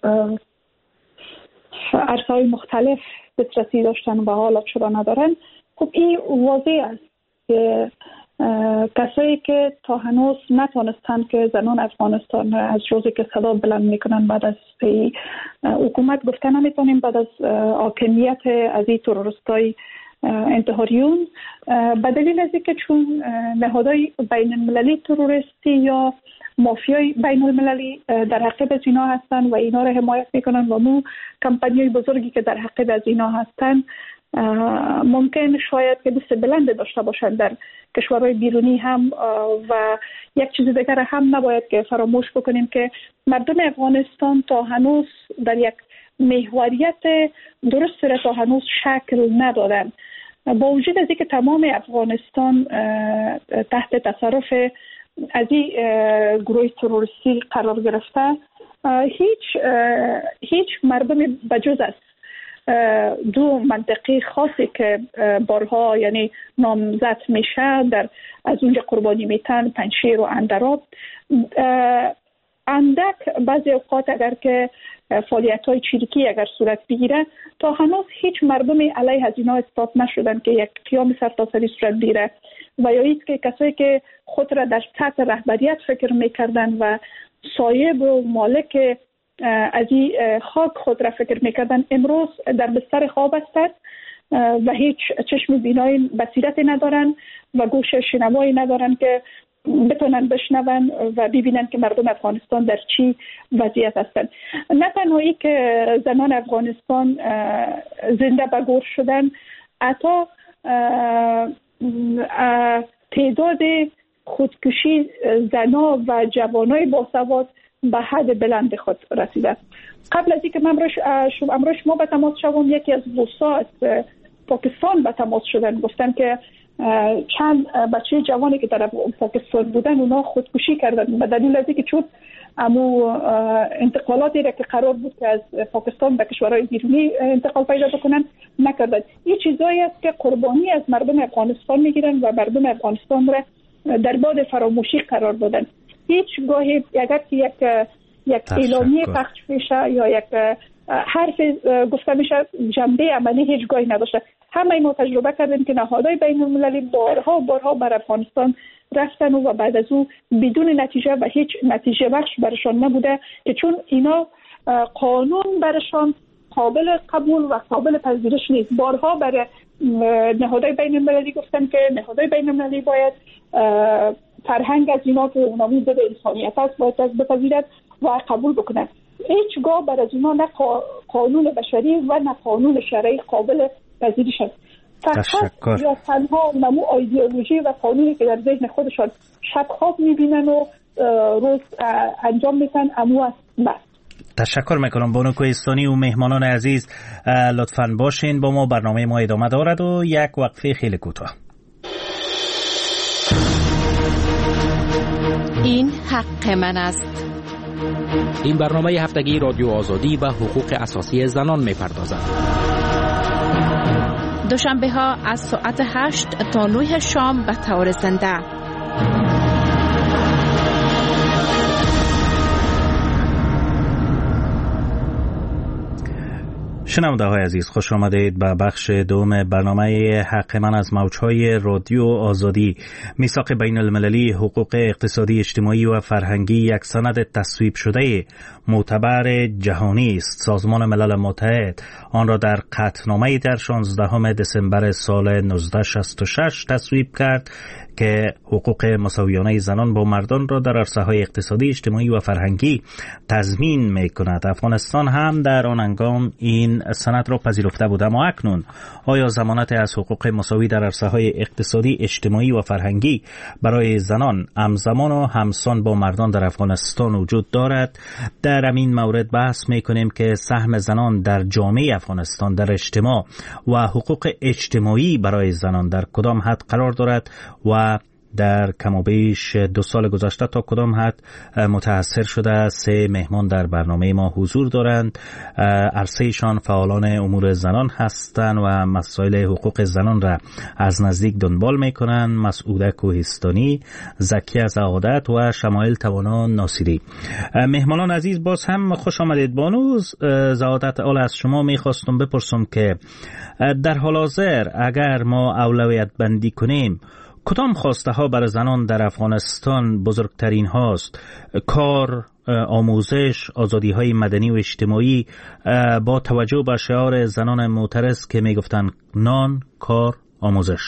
عرصه‌های مختلف دسترسی داشتن و حالا چرا ندارن، خب این واضح است که کسایی که تا هنوز نتونستن که زنان افغانستان از روزی که صدا بلند میکنن بعد از حکومت گفتن نمیتونیم، بعد از حاکمیت از این تروریستای انتحاریون، به دلیل از اینکه چون نهادهای بین المللی تروریستی یا مافیای بین المللی در حقیقت از اینا هستن و اینا را حمایت میکنن و مو کمپانیای بزرگی که در حقیقت از اینا هستن ممکن شاید که دست بلند داشته باشند در کشورهای بیرونی هم. و یک چیز دیگر هم نباید که فراموش بکنیم که مردم افغانستان تا هنوز در یک محوریت درست را تا هنوز شکل ندادن. با وجود از اینکه تمام افغانستان تحت تصرف از این گروه تروریستی قرار گرفته، هیچ هیچ مردم بجز است دو منطقه خاصی که بارها یعنی نامزد میشه در از اونجا قربانی میتن، پنجشیر و اندراب، اندک بعضی اوقات اگر که فعالیت های چریکی اگر صورت بگیره، تا هنوز هیچ مردمی علیه از اینا اثبات نشدن که یک قیام سرتاسری صورت بگیره و یا اینکه کسایی که خود را در سطح رهبریت فکر میکردن و صاحب و مالک از این خاک خود را فکر میکردن، امروز در بستر خواب هستند و هیچ چشم بینایی بصیرتی ندارن و گوش شنوایی ندارن که بتونن بشنون و ببینن که مردم افغانستان در چی وضعیت هستند. نه تنهایی که زنان افغانستان زنده به گور شدن، حتی تعداد خودکشی زنا و جوانای باسواد به حد بلند خود رسیده. قبل از اینکه من امروز شما به تماس شوم، یکی از وسات پاکستان به تماس شدن، گفتن که چند بچه جوانی که در پاکستان بودن اونا خودکشی کردن به دلیل از اینکه چون امو انتقالاتی را که قرار بود که از پاکستان به کشورهای بیرونی انتقال پیدا بکنن نکردن. این چیزایی است که قربانی از مردم افغانستان میگیرن و مردم افغانستان را در باد فراموشی قرار دادن. هیچ گاهی اگر که یک یک اعلامیه پخش بشه یا یک حرف گفته میشه جنبه عملی هیچ گاهی نداشته. همه ما تجربه کردیم که نهادهای بین المللی بارها بارها بر افغانستان رفتن و بعد از او بدون نتیجه و هیچ نتیجه بخش برشان نبوده که چون اینا قانون برشان قابل قبول و قابل پذیرش نیست. بارها برای نهادهای بین المللی گفتن که نهادهای بین المللی باید فرهنگ از اینا که اونامی ضد انسانیت است باید از بپذیرد و قبول بکنن. هیچگاه بر از اینا نه قانون بشری و نه قانون شرعی قابل پذیرش است. فقط یا تنها نمو ایدئولوژی و قانونی که در ذهن خودشان شب خواب میبینن و روز انجام میتن امو است. بس تشکر میکنم بانو کوهستانی و مهمانان عزیز، لطفاً باشین با ما، برنامه ما ادامه دارد و یک وقفه خیلی کوتاه. این حق من است. این برنامه هفتگی رادیو آزادی و حقوق اساسی زنان میپردازد. دوشنبه ها از ساعت هشت تا نه شام به طور زنده. شنونده های عزیز، خوش آمدید به بخش دوم برنامه حق من از موجهای رادیو آزادی. میثاق بین المللی حقوق اقتصادی، اجتماعی و فرهنگی یک سند تصویب شده معتبر جهانی است. سازمان ملل متحد آن را در قطعنامه در شانزدهم دسامبر سال نوزده شصت و شش تصویب کرد که حقوق مساویانه زنان با مردان را در عرصه‌های اقتصادی، اجتماعی و فرهنگی تضمین می‌کند. افغانستان هم در آن هنگام این سند را پذیرفته بود. اما اکنون آیا ضمانت از حقوق مساوی در عرصه‌های اقتصادی، اجتماعی و فرهنگی برای زنان همزمان و همسان با مردان در افغانستان وجود دارد؟ در همین مورد بحث می‌کنیم که سهم زنان در جامعه افغانستان در اجتماع و حقوق اجتماعی برای زنان در کدام حد قرار دارد و در کم و بیش دو سال گذشته تا کدام حد متأثر شده. سه مهمان در برنامه ما حضور دارند. عرصه‌شان فعالان امور زنان هستند و مسائل حقوق زنان را از نزدیک دنبال میکنند. مسعوده کوهستانی، زکیه سعادت و شمایل توانا ناصری. مهمانان عزیز، باز هم خوش آمدید. بانو سعادت، اول از شما میخواستم بپرسم که در حال حاضر اگر ما اولویت بندی کنیم، کدام خواسته ها برای زنان در افغانستان بزرگترین هاست؟ کار، آموزش، آزادی های مدنی و اجتماعی، با توجه به شعار زنان معترض که می گفتن نان، کار، آموزش.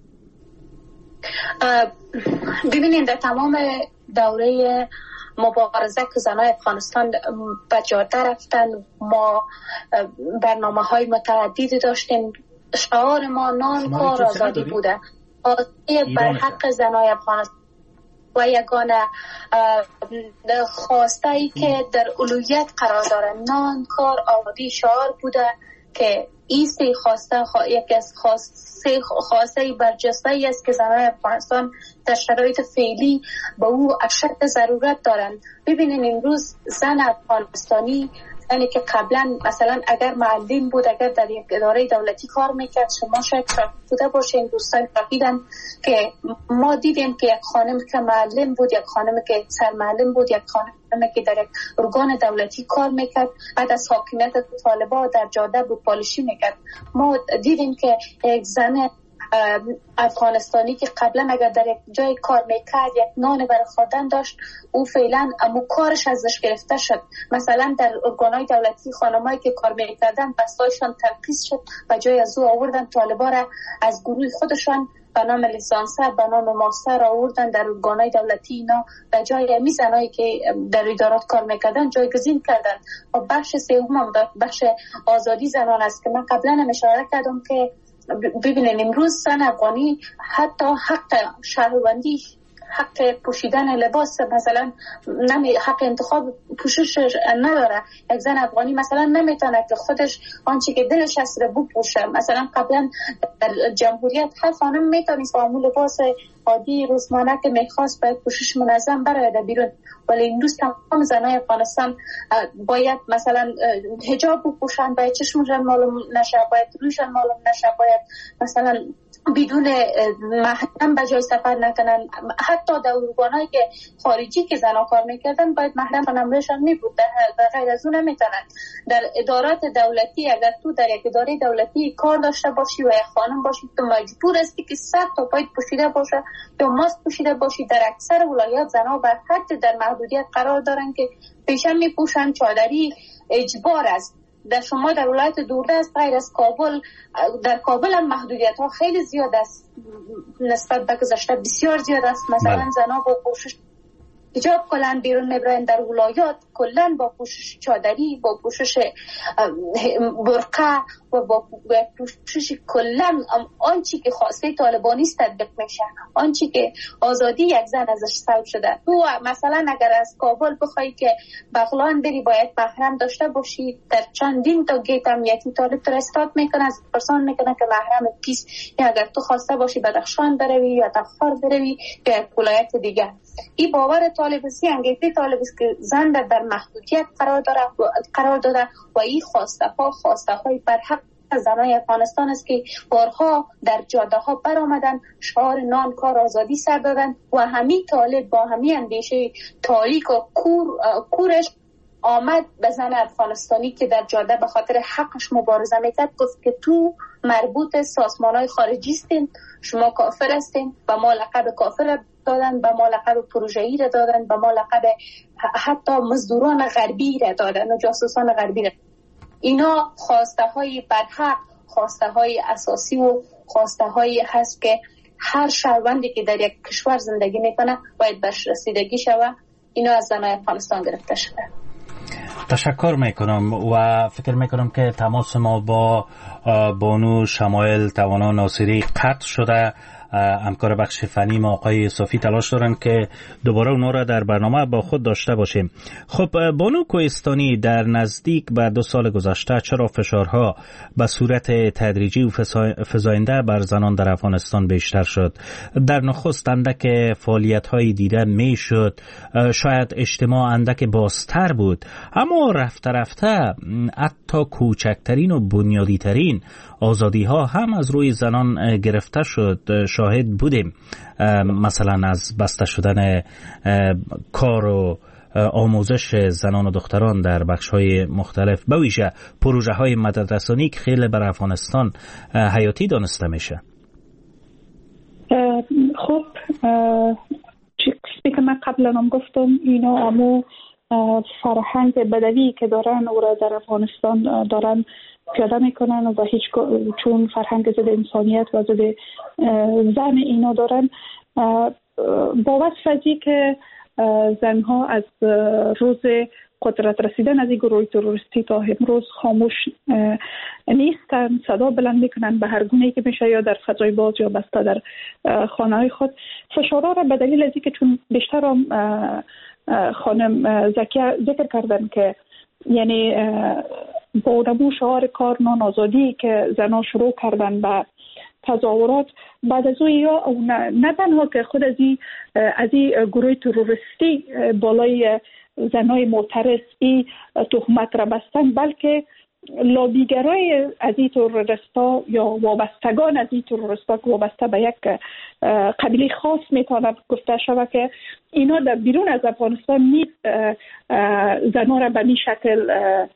ببینید، در تمام دوره مبارزه که زنای افغانستان به جاده رفتن، ما برنامه های متعددی داشتیم. شعار ما نان، کار، آزادی بوده. آزادی بر حق زنای افغانستان و یگانه خواسته ای که در اولویت قرار داره نان، کار، آزادی شعار بوده که این سه خواسته خوا... یکی از خواسته خواسته برجسته ای است که زنای افغانستان در شرایط فعلی به او اشد ضرورت دارند. ببینید امروز زن افغانستانی، یعنی که قبلا مثلا اگر معلم بود، اگر در یک اداره دولتی کار میکرد، شما شاید شاهد بوده باشین، دوستان شاهدن که ما دیدیم که یک خانم که معلم بود، یک خانم که سرمعلم بود، یک خانم که در یک ارگان دولتی کار میکرد، بعد از حاکمیت طالبان در جاده بود پالیشی میکرد. ما دیدیم که یک زن افغانستانی که قبلا اگر در یک جای کار میکرد، یک نان برای خوردن داشت، او فعلا امو کارش ازش گرفته شد. مثلا در ارگانهای دولتی خانمایی که کار میکردن بستایشان تنقیص شد و جای از او آوردن طالبا را از گروه خودشان به نام لیسانسر، به نام ماستر آوردن در ارگانهای دولتی. اینا به جای امی زنایی که در ادارات کار میکردن جایگزین کردن. و بخش سوم بخش آزادی زنان است که من قبلا هم اشاره کردم که ببینید امروز زن افغانی حتی حق شهروندی، حق پوشیدن لباس، مثلا نمی حق انتخاب پوشش نداره. یک زن افغانی مثلا نمیتونه که خودش آنچه که دلش هست رو بپوشه. مثلا قبلا در جمهوریت هر خانم میتونست با همون لباس عادی روزمانه که میخواست باید پوشش منظم برایده بیرون، ولی امروز تمام زنای افغانستان باید مثلا حجاب بپوشن، باید چشمشون معلوم نشه، باید رویشون معلوم نشه، باید مثلا بدون محرم به جای سفر نکنن. حتی در ارگانایی که خارجی که زنها کار میکردن باید محرم نمرشان میبود، در غیر از اون نمیتونن. در ادارات دولتی اگر تو در یک اداره دولتی کار داشته باشی و یک خانم باشی، تو مجبور هستی که سر تا پایت پوشیده باشه یا ماسک پوشیده باشی. در اکثر ولایات زنها بر حد در محدودیت قرار دارن که پیشم میپوشن، چادری اجبار است. در شما در ولایت دوردست غیر از کابل، در کابل هم محدودیت ها خیلی زیاد است، نسبت به گذشته بسیار زیاد است. مثلا زنها با پوشش حجاب کلن بیرون میبرن، در ولایات کلن با پوشش چادری، با پوشش برقه و با پوشش کلن آنچه که خواسته طالبانی است تطبیق میشه، آنچه که آزادی یک زن ازش سلب شده. تو مثلا اگر از کابل بخوای که بغلان بری باید محرم داشته باشی، در چندین تا گیت امنیتی طالب تو استاد میکنه، از پرسان میکنه که محرم کیست، یا اگر تو خواسته باشی بدخشان بروی یا تخار بروی یا ولایت دیگه. این باور طالبسی، انگیزه طالبسی که زن در محدودیت قرار داره قرار داده و این خواسته ها خواسته های بر حق زنای افغانستان است که بارها در جاده ها بر آمدن، شعار نان، کار، آزادی سر دادن و همین طالب با همین اندیشه تاریک و کور کورش آمد به زن افغانستانی که در جاده به خاطر حقش مبارزه میکرد گفت که تو مربوط سازمان‌های خارجی هستین، شما کافر هستین. و ما لقب کافر دادن، به ما لقب پروژه‌ای را دادن، به ما لقب حتی مزدوران غربی را دادن و جاسوسان غربی را. اینا خواسته های برحق، خواسته های اساسی و خواسته های هست که هر شهروندی که در یک کشور زندگی میکنه باید برش رسیدگی شود. اینا از زنای افغانستان گرفته شده. تشکر میکنم و فکر میکنم که تماس ما با بانو شمایل توانا ناصری قطع شده. همکار بخش فنی ما آقای صافی تلاش دارن که دوباره اونا را در برنامه با خود داشته باشیم. خب بانو کوهستانی، در نزدیک به دو سال گذشته چرا فشارها به صورت تدریجی و فزاینده بر زنان در افغانستان بیشتر شد؟ در نخست اندک فعالیت های دیده می شد، شاید اجتماع اندک بازتر بود، اما رفته رفته حتی کوچکترین و بنیادی ترین آزادی ها هم از روی زنان گرفته شد. شاهد بودیم مثلا از بسته شدن کار و آموزش زنان و دختران در بخش های مختلف، به ویژه پروژه های مددرسانی که خیلی بر افغانستان حیاتی دانسته میشه. خب چیزی که من قبلا هم گفتم، اینا امو فرهنگ بدوی که دارن او را در افغانستان دارن پیاده میکنن و هیچ چون فرهنگ ضد انسانیت و ضد زن اینا دارن. با وصف ازی که زنها از روز قدرت رسیدن از این گروه تروریستی تا امروز خاموش نیستن، صدا بلند میکنن به هر گونه‌ای که میشه، یا در فضای باز یا بسته در خانه های خود. فشارها را به دلیل ازی که چون بیشتر هم خانم زکیه ذکر کردن که یعنی با نمو شعار کار نان آزادی که زنها شروع کردن به تظاهرات، بعد از او یا نه تنها که خود از این از این گروه تروریستی بالای زنای معترض ای تهمت را بستن، بلکه لابیگرای از این تروریستا یا وابستگان از این تروریستا که وابسته به یک قبیله خاص میتونه گفته شود که اینا در بیرون از افغانستان نیز زنها را به این شکل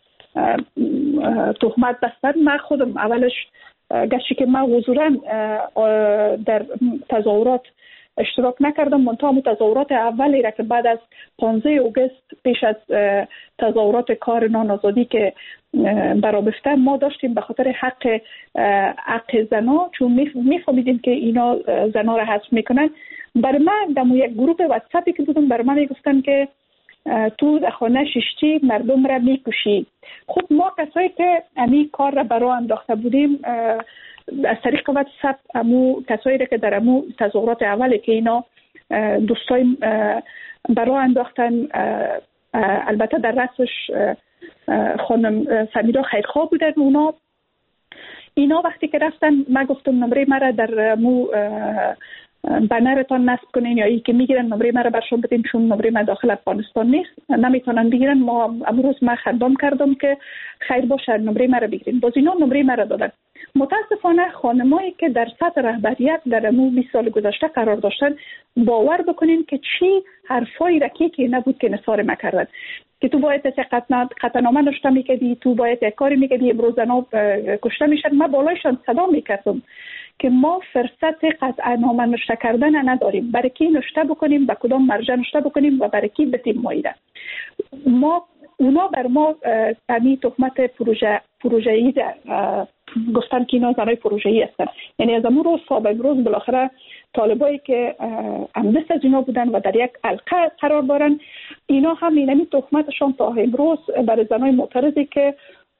تهمت بستن. من خودم اولش گشتی که من حضوراً در تظاهرات اشتراک نکردم، منتها هم تظاهرات اولی را که بعد از پانزده آگوست پیش از تظاهرات کار نان آزادی که برآورده ما داشتیم به خاطر حق حق زنا، چون میفهمیدیم که اینا زنا را حذف میکنن. بر من در یک گروه واتساپی که بودم بر من میگفتن که تو در خانه شیشتی مردم را میکشی. خب ما کسایی که امی کار را برای انداخته بودیم از طریق واتساپ امو کسایی را که در امو تظاهرات اولی که اینا دوستای برای انداختن، البته در رأسش خانم سمیرا خیرخواه بودن، اونا اینا وقتی که رفتن من گفتم نمره مرا در مو بنرتان نصب کنین یا ای که میگیرن نمره مرا برشون بدین، چون نمره من داخل افغانستان نیست نمیتونن بگیرن. ما امروز من خدام کردم که خیر باشه نمره مرا بگیرین، باز اینا نمره مرا دادن. متاسفانه خانمایی که در سطح رهبریت در امو بیست سال گذشته قرار داشتن، باور بکنین که چی حرفایی رکی که نبود که نثار مکردن که تو باید قطعنامه نوشته میکردی، تو باید یک کاری میکردی، امروز زنا کشته میشن. من بالایشان صدا میکردم که ما فرصت قطعنامه نوشته کردن نداریم، برای کی نوشته بکنیم، به کدام مرجع نوشته بکنیم و برای کی بتیم مایده. ما اونا بر ما امی تهمت پروژه پروژه‌ای گفتن که اینا زنای پروژه‌ای هستن. یعنی از امروز روز تا به امروز بالاخره طالبایی که همدست از اینا بودن و در یک حلقه قرار دارن، اینا هم اینمی تهمتشان تا امروز برای زنای معترضی که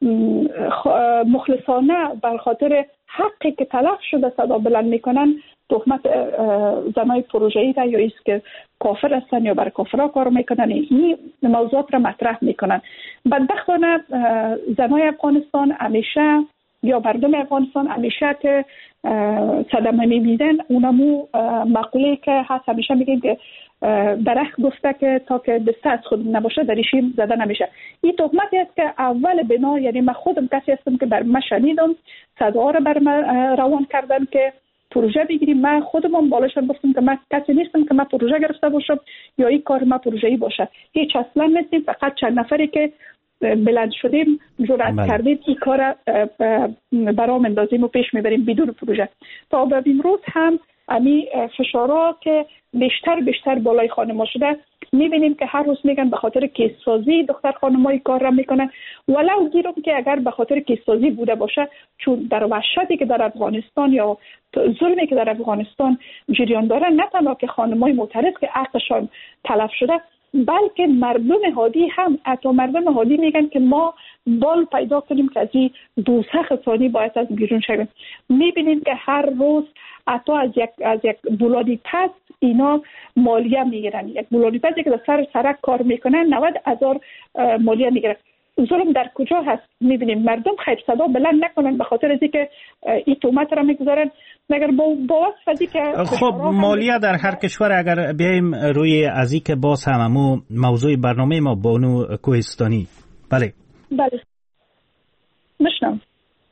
مخلصانه بر خاطر حقی که تلف شده صدا بلند میکنن، تهمت زنای پروژه‌ای را یا ایست که کافر هستن یا برای کافرها کار میکنن، این موضوعات را مطرح میکنن. بدبختانه زنای افغانستان همیشه یا مردم افغانستان همیشه که صدمه میبینن، اونمو مقوله که هست همیشه میگن که درخت گفته که تا که دسته از خود نباشه دریشیم زده نمیشه. این تهمتی است که اول بنا، یعنی من خودم کسی هستم که بر من شنیدم، صداها را بر من روان کردن که پروژه بگیریم. من خودم بالاشم گفتم که من کسی نیستم که من پروژه گرفته باشم یا این کار ما پروژه‌ای باشه. هیچ اصلا نیستیم، فقط چند نفری که بلند شدیم جرأت کردیم این کار برام اندازیم و پیش میبریم بدون پروژه. تا به امروز هم امی فشارها که بیشتر بیشتر بالای خانم‌ها شده، میبینیم که هر روز میگن به خاطر کیسازی دختر خانم‌های کار را میکنن. ولو گیرم که اگر به خاطر کیسازی بوده باشه، چون در وحشتی که در افغانستان یا ظلمی که در افغانستان جریان داره، نه تنها که خانم‌های معترض که حقشان تلف شده، بلکه مردم هادی هم، حتی مردم هادی میگن که ما بال پیدا کنیم که از این دوزخ ثانی باید از بیرون شویم. میبینیم که هر روز حتی از یک از یک بولادی پس اینا مالیه میگیرن. یک بولادی پسی که در سر سرک کار میکنن نود هزار مالیه میگیرن. ظلم در کجا هست؟ میبینیم مردم خیر صدا بلند نکنن به خاطر از اینکه این تهمت را میگذارن، مگر با با واسطه که خب مالیه در هر کشور. اگر بیایم روی از اینکه باز هم همو موضوع برنامه ما بانو کوهستانی. بله بله مشنم.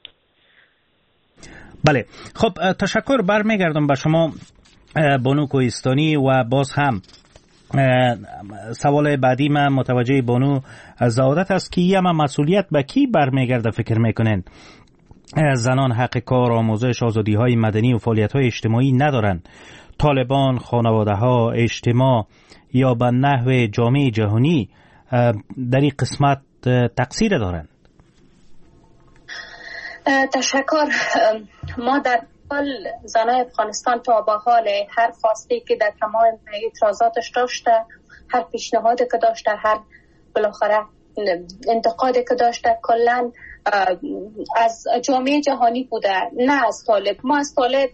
بله خب تشکر. برمیگردم به شما بانو کوهستانی و باز هم سوال بعدی من متوجه بانو زاودت است که یه مسئولیت به کی برمیگرده فکر میکنین؟ زنان حق کار، آموزش، آزادی های مدنی و فعالیت های اجتماعی ندارند. طالبان، خانواده ها، اجتماع یا به نحو جامعه جهانی در این قسمت تقصیر دارند. تشکر. ما در کل زنای افغانستان تا به حال هر خواسته که در تمام اعتراضاتش داشته، هر پیشنهادی که داشته، هر بالاخره انتقادی که داشته، کلا از جامعه جهانی بوده، نه از طالب. ما از طالب،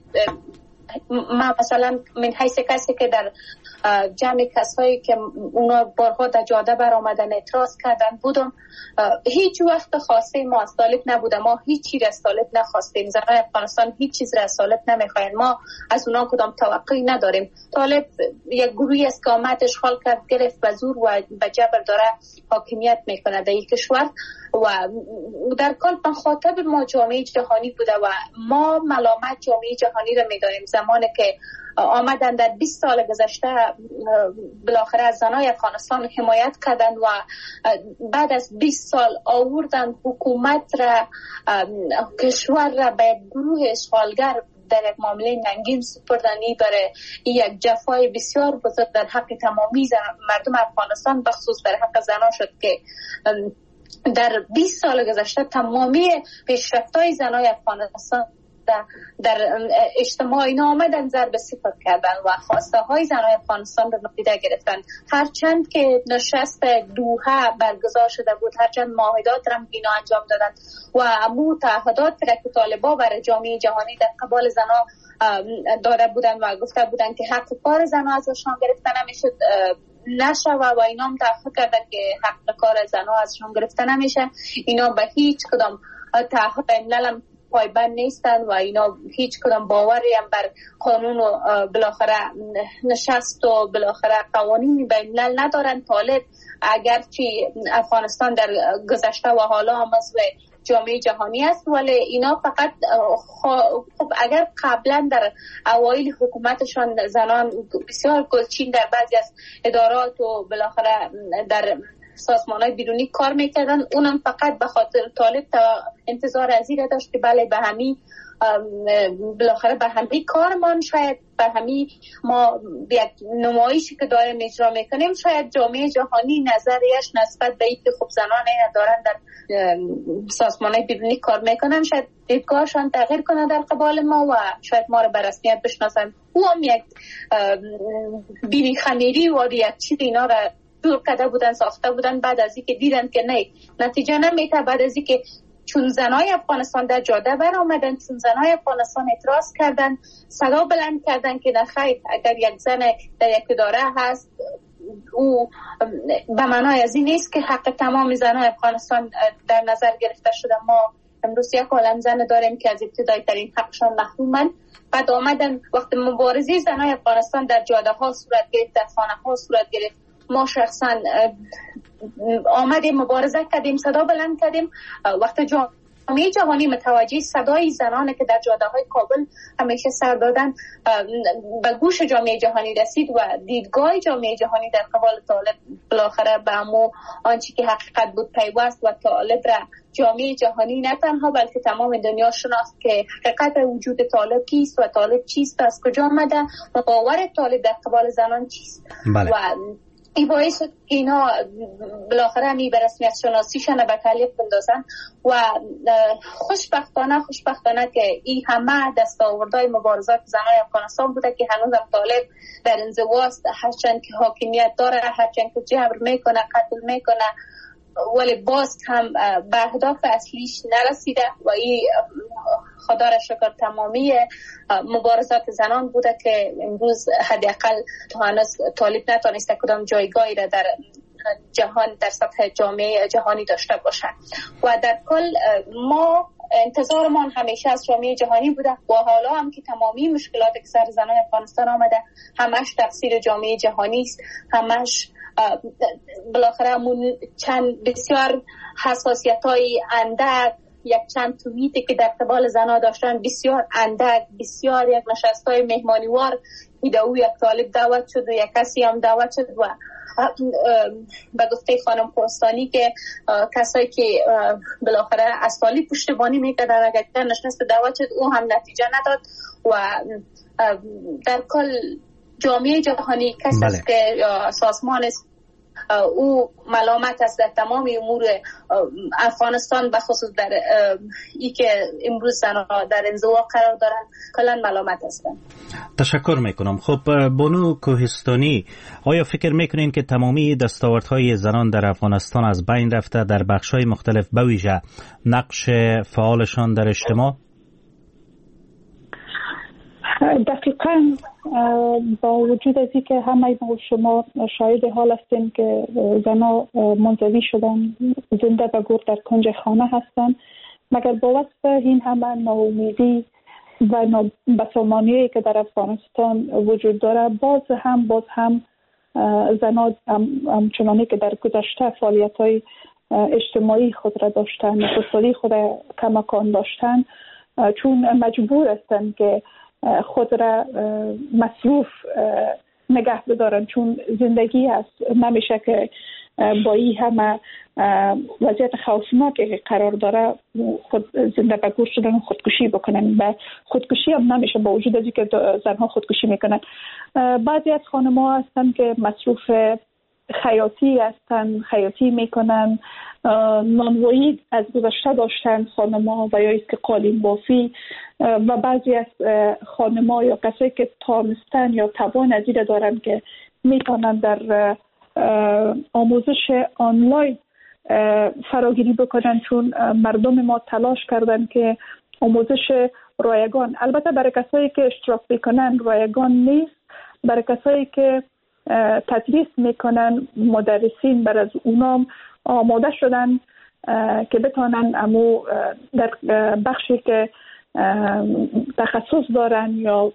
ما مثلا من حیث کسی که در جمع کسایی که اونا بارها در جاده بر آمدن اعتراض کردن بودم، هیچ وقت خواسته ما از طالب نبوده. ما هیچ چیز از طالب نخواستیم. زنای افغانستان هیچ چیز از طالب نمیخواین. ما از اونا کدام توقعی نداریم. طالب یک گروهی است که آمد اشغال کرد، گرفت و زور و به جبر داره حاکمیت میکنه در این کشور و در کل مخاطب ما جامعه جهانی بوده و ما ملامت جامعه جهانی را میداریم. زمانی که آمدن در بیست سال گذشته بالاخره از زنای افغانستان حمایت کردن و بعد از بیست سال آوردن حکومت را، کشور را به گروه اشغالگر در یک معامله ننگین سپردنی برای یک جفای بسیار بزرگ در حق تمامی مردم افغانستان، بخصوص در حق زنان شد که در بیست سال گذشته تمامی پیشرفت‌های زنای افغانستان در اجتماع اینا آمدن ضرب صفر کردن و خواسته های زنای افغانستان رو نادیده گرفتن. هرچند که نشست دوحه برگزار شده بود، هرچند معاهدات را اینا انجام دادن و امو تعهدات که طالبا برای جامعه جهانی در قبال زنا داده بودن و گفته بودن که حق کار زنا ازشان گرفته نمیشد نشه و اینا هم تعهد کردن که حق کار زنا ازشان گرفته نمیشه. اینا به هیچ کدام تعهد ملل پایبند نیستن و اینا هیچ کدام باوری هم بر قانون و بالاخره نشست و بالاخره قوانین بین الملل ندارن. طالب اگرچه افغانستان در گذشته و حالا هم عضو جامعه جهانی است، ولی اینا فقط خب اگر قبلا در اوایل حکومتشان زنان بسیار گلچین در بعضی از ادارات و بالاخره در سازمان‌های بیرونی کار میکردن، اونم فقط به خاطر طالب تا انتظار از این داشت که بله به همین بالاخره به همین کارمان، شاید به همین ما یک نمایشی که داریم اجرا میکنیم، شاید جامعه جهانی نظریش نسبت به اینکه خب زنان دارن در سازمان‌های بیرونی کار میکنن، شاید دیدگاهشان تغییر کنه در قبال ما و شاید ما رو به رسمیت بشناسن. او هم یک بیری خمیری و یک چیز اینا را دور کرده بودن، ساخته بودن. بعد از اینکه دیدن که نه نتیجه نمیده، بعد از اینکه چون زنای افغانستان در جاده بر آمدن، چون زنای افغانستان اعتراض کردن، صدا بلند کردن که نه خیر، اگر یک زن در یک اداره هست او به معنای از این نیست که حق تمام زنای افغانستان در نظر گرفته شده. ما امروز یک عالم زن داریم که از ابتدای ترین حقشان محرومن. بعد آمدن وقت مبارزه زنای افغانستان در جاده ها صورت گرفت، در خانه ها صورت گرفت، ما شخصا آمدیم مبارزه کردیم، صدا بلند کردیم. وقت جامعه جهانی متوجه صدای زنان که در جاده‌های کابل همیشه سر دادن به گوش جامعه جهانی رسید و دیدگاه جامعه جهانی در قبال طالب بالاخره به امو آنچه که حقیقت بود پیوست و طالب را جامعه جهانی نه تنها بلکه تمام دنیا شناخت که حقیقت وجود طالب کیست و طالب چیست، از کجا آمده و باور طالب در قبال زنان چیست. بله. و این باعث اینا بالاخره همی به رسمیت شناسیشان به تعلیق بندازن و خوشبختانه خوشبختانه که این همه دستاوردهای مبارزات زنای افغانستان بوده که هنوز هم طالب در انزواست، هرچند که حاکمیت داره، هرچند که جبر میکنه، قتل میکنه، ولی باز هم به اهداف اصلیش نرسیده و این خدا را شکر تمامی مبارزات زنان بوده که امروز حداقل هنوز طالب نتونسته کدام جایگاهی را در جهان در سطح جامعه جهانی داشته باشه و در کل ما انتظارمان همیشه از جامعه جهانی بوده و حالا هم که تمامی مشکلات که سر زنان افغانستان آمده همش تقصیر جامعه جهانی است، همش بالاخره چند بسیار حساسیت‌های اندک، یک چند توییتی که در قبال زنها داشتن بسیار اندک، بسیار یک نشست‌های مهمانیوار ایدئوی یک طالب دعوت شد و یک کسی هم دعوت شد و به گفته خانم پرستانی که کسایی که بالاخره از طالب پشتیبانی میکردن اگر نشست دعوت شد او هم نتیجه نداد و در کل جامعه جهانی کسی است که سازمان است او ملامت است در تمام امور افغانستان به خصوص در ای که امروز زنها در انزوا قرار دارن کلا ملامت هستند. تشکر میکنم. خب بانو کوهستانی، آیا فکر میکنین که تمامی دستاوردهای زنان در افغانستان از بین رفته در بخش‌های مختلف به ویژه نقش فعالشان در اجتماع؟ دقیقاً با وجود از این که همه ما شما شاهد حال هستیم که زنها منزوی شدن، زنده به گور در کنج خانه هستن، مگر با وصف این همه ناامیدی و نابسامانی که در افغانستان وجود داره باز هم باز هم زنها همچنانی که در گذشته فعالیت‌های اجتماعی خود را داشتن، اقتصادی خود را کماکان داشتن، چون مجبور هستند که خود را مصروف نگه بدارن، چون زندگی هست نمیشه که با این همه وضعیت خوفناکی که قرار داره خود زنده به گور شدن خودکشی بکنن. و خودکشی هم نمیشه با وجود از اینکه زنها خودکشی میکنن. بعضی از خانم‌ها هستن که مصروف خیاطی هستن، خیاطی میکنن، نانوایی از گذشته داشتن خانم‌ها و یا است که قالین بافی، و بعضی از خانم‌ها یا کسایی که تانستن یا توان از این دارن که میتونن در آموزش آنلاین فراگیری بکنن، چون مردم ما تلاش کردن که آموزش رایگان، البته برای کسایی که اشتراک میکنن رایگان نیست، برای کسایی که تدریس میکنن مدرسین بر از اونام آماده شدن که بتونن امو در بخشی که تخصص دارن یا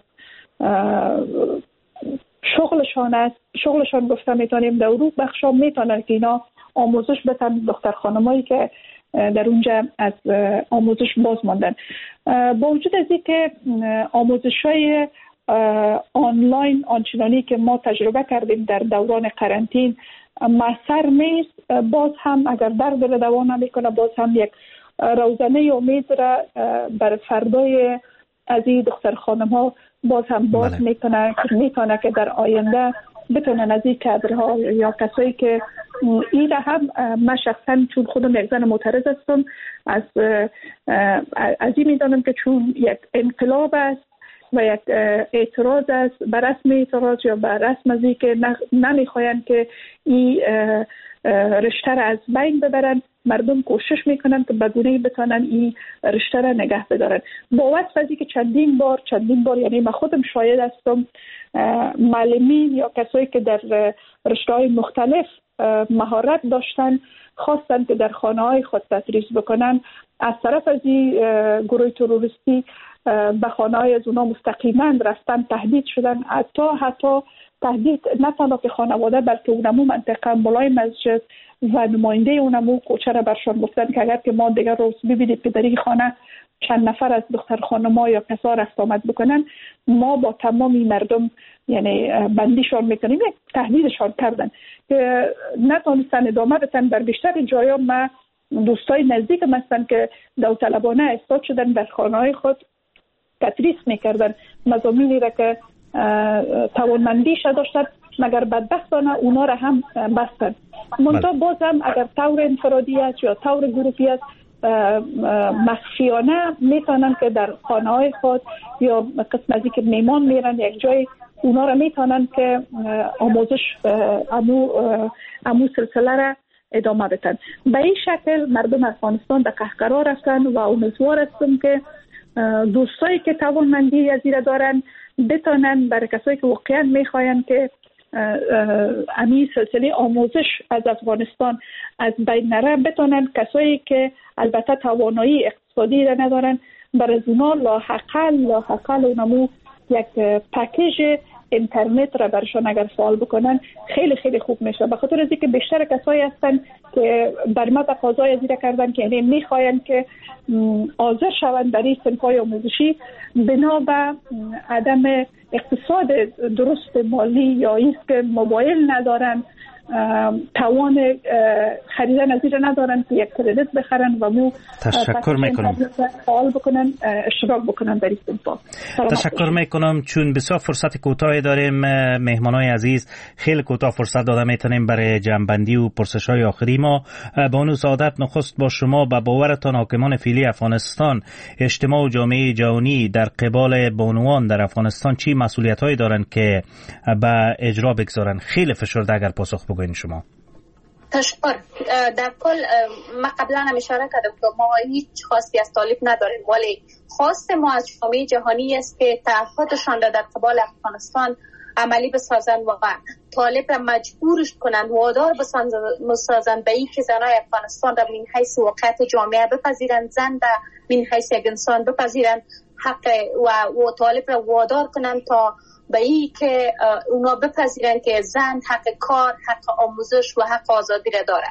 شغلشان است، شغلشان گفته میتونیم در اون بخش ها میتونن که اینا آموزش بدن دختر خانمایی که در اونجا از آموزش باز ماندن. با وجود از این که آموزش های آنلاین آنچنانی که ما تجربه کردیم در دوران قرنطین مؤثر نیست، باز هم اگر در دل دوا نمیکنه باز هم یک روزنه امید را بر فردای از این دختر خانم ها باز هم باز بله. میکنه میتونه که در آینده بتونن از این کادرها یا کسایی که این هم من شخصا چون خودم یک زن معترض هستم از از این میدانم که چون یک انقلاب است و یک اعتراض است بر رسم اعتراض یا بر رسم از این که نمیخواین که این رشته را از بین ببرن، مردم کوشش میکنن که بگونه بتونن این رشته را نگه بدارن. با وصف از که چندین بار چندین بار یعنی من خودم شاهد هستم معلمین یا کسایی که در رشته‌های مختلف مهارت داشتن خواستن که در خانه‌های خود تدریس بکنن، از طرف از این گروه تروریستی به خانه‌های از اونا مستقیما رفتن، تهدید شدن، حتی حتی تهدید نه تنها به خانواده بلکه اونمو منطقه مولای مسجد و نماینده اونمو کوچه را برشان گفتن که اگر که ما دیگر روز ببینید که در این خانه چند نفر از دختر خانم‌ها یا کسا رفت آمد بکنن، ما با تمامی مردم یعنی بندیشان میکنیم. یک تهدیدشان کردن که نتونستن ادامه بدن. در بیشتر جایا ما دوستای نزدیکم هستن که داوطلبانه استاد شدن، در خانه‌های خود تدریس میکردن مضامینی را که توانمندیش داشتن، مگر بدبختانه اونا را هم بستن. منتها بازم اگر طور انفرادی است یا طور گروهی است، مخفیانه میتونن که در خانه های خود یا قسم از که میمان میرن یک جای، اونا را میتونن که آموزش امو, امو سلسله را ادامه بدن. به این شکل مردم افغانستان به قهقرار رفتن و امیدوار هستم که دوستایی که توانمندی از این دارن بتونن برای کسایی که واقعا میخواین که امی سلسله آموزش از افغانستان از بین نره، بتونن کسایی که البته توانایی اقتصادی را ندارن برای از اونا لاحقل لاحقل اونمو یک پکیج اینترنت را برشان اگر فعال بکنن خیلی خیلی خوب میشه. به خاطر از اینکه بیشتر کسایی هستن که بر ما تقاضای از این کردن که یعنی میخواین که حاضر شوند در این صنف‌های آموزشی بنا به عدم اقتصاد درست مالی یا اینکه که موبایل ندارن، توان خریدن از این ندارن که یک کردیت بخرن و مو تشکر میکنم فعال بکنن، اشتراک بکنن در این صنف‌ها. تشکر میکنم. چون بسیار فرصت کوتاهی داریم، مهمانای عزیز خیلی کوتاه فرصت داده میتونیم برای جنبندی و پرسش‌های آخری ما. بانو سعادت، نخست با شما به باورتان حاکمان فعلی افغانستان، اجتماع و جامعه جهانی در قبال بانوان در افغانستان چی مسئولیت‌هایی دارند که به اجرا بگذارن؟ خیلی فشرده اگر پاسخ بگوین شما. تشکر. در کل ما قبلا هم اشاره کردم که ما هیچ خواستی از طالب نداریم، ولی خواست ما از جامعه جهانی است که تعهدشان را در قبال افغانستان عملی بسازند و طالب را مجبورش کنند وادار بسازند به این که زنای افغانستان را من حیث واقعیت جامعه بپذیرند، زن را من حیث یک انسان بپذیرند، حق و, و طالب را وادار کنند تا به این که اونا بپذیرن که زن حق کار، حق آموزش و حق آزادی را داره.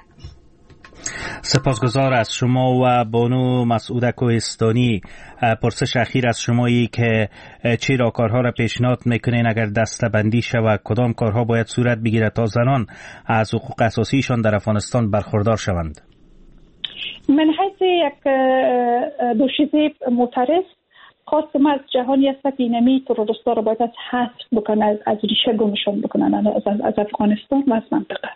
سپاسگزار از شما. و بانو مسعوده کوهستانی، پرسش اخیر از شمایی که چه راهکارها را پیشنهاد میکنین اگر دسته‌بندی شود؟ کدام کارها باید صورت بگیرد تا زنان از حقوق اساسیشان در افغانستان برخوردار شوند؟ من حیث یک دوشیزه معترض خواست ما از جهانی است که اینمی تروریستا را باید از حذف بکنن، از, از ریشه گمشون بکنن از, از افغانستان و از منطقه.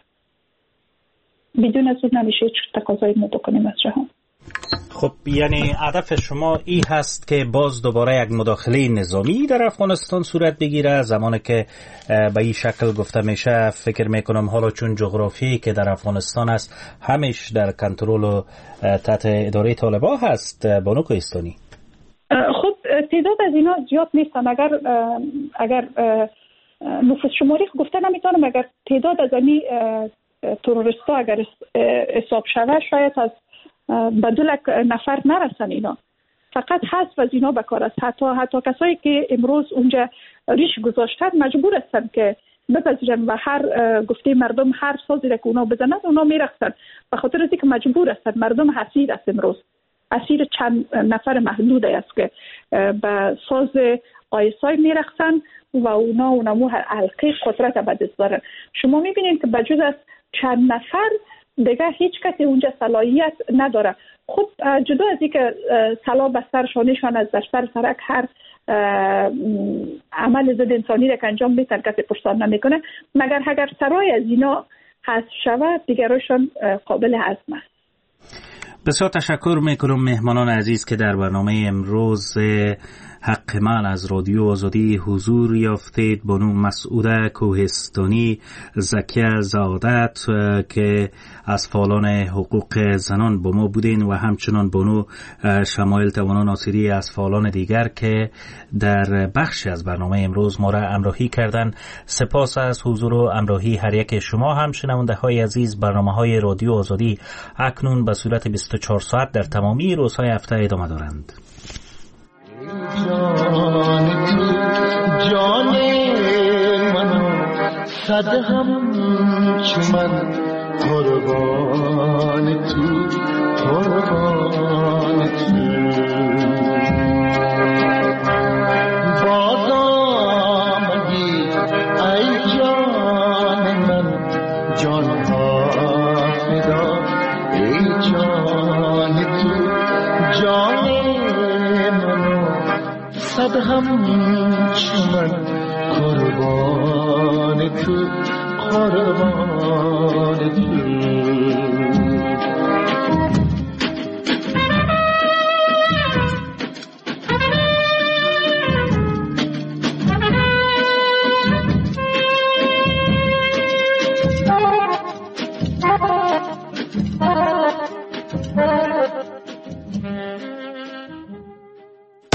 بدون از اون نمیشه هیچ تقاضایی ما بکنیم از جهان. خب یعنی هدف شما این هست که باز دوباره یک مداخله نظامی در افغانستان صورت بگیره، زمانی که به این شکل گفته میشه فکر میکنم حالا چون جغرافیایی که در افغانستان است همیش در کنترل و تحت اداره طالبان هست. بانو کوهستانی، خب تعداد از اینا زیاد نیستن. اگر اگر نفوذ شماری گفته نمیتونم، اگر تعداد از این تروریستا اگر حساب شود شاید از بدل نفر نرسن اینا، فقط حذف از اینا بکار است. حتی حتی کسایی که امروز اونجا ریش گذاشتن مجبور هستن که بپذیرن و هر گفته مردم هر سازی را که اونا بزنن اونا میرقصن، به خاطر اینکه مجبور هستن. مردم اسیر است، امروز اسیر چند نفر محدود است که به ساز آیسای میرقصن و اونا اونمو حلقه قدرت به دست دارن. شما میبینید که بجز از چند نفر دیگه هیچ کسی اونجا صلاحیت نداره. خب جدا از اینکه سلاح به سر شانشان از در سر سرک هر عمل ضد انسانی را که انجام میتن کسی پرسان نمیکنه، مگر اگر سرای از اینا حذف شود دیگرشان قابل هضم است. بسیار تشکر میکنم مهمانان عزیز که در برنامه امروز حق من از رادیو آزادی حضور یافتید. بانو مسعوده کوهستانی، زکیه زادت که از فعالان حقوق زنان با ما بودین و همچنان بانو شمایل توانا ناصری از فعالان دیگر که در بخش از برنامه امروز ما را همراهی کردن. سپاس از حضور و همراهی هر یک شما. هم شنونده های عزیز، برنامه های رادیو آزادی اکنون به صورت بیست و چهار ساعت در تمامی روزهای هفته ادامه دارند. جان تو جان من صد هم چو من قربان تو قربان تو باز آمدی ای جان من جان ها فدا ای جان تو جان منو صد همچو من قربان تو قربان تو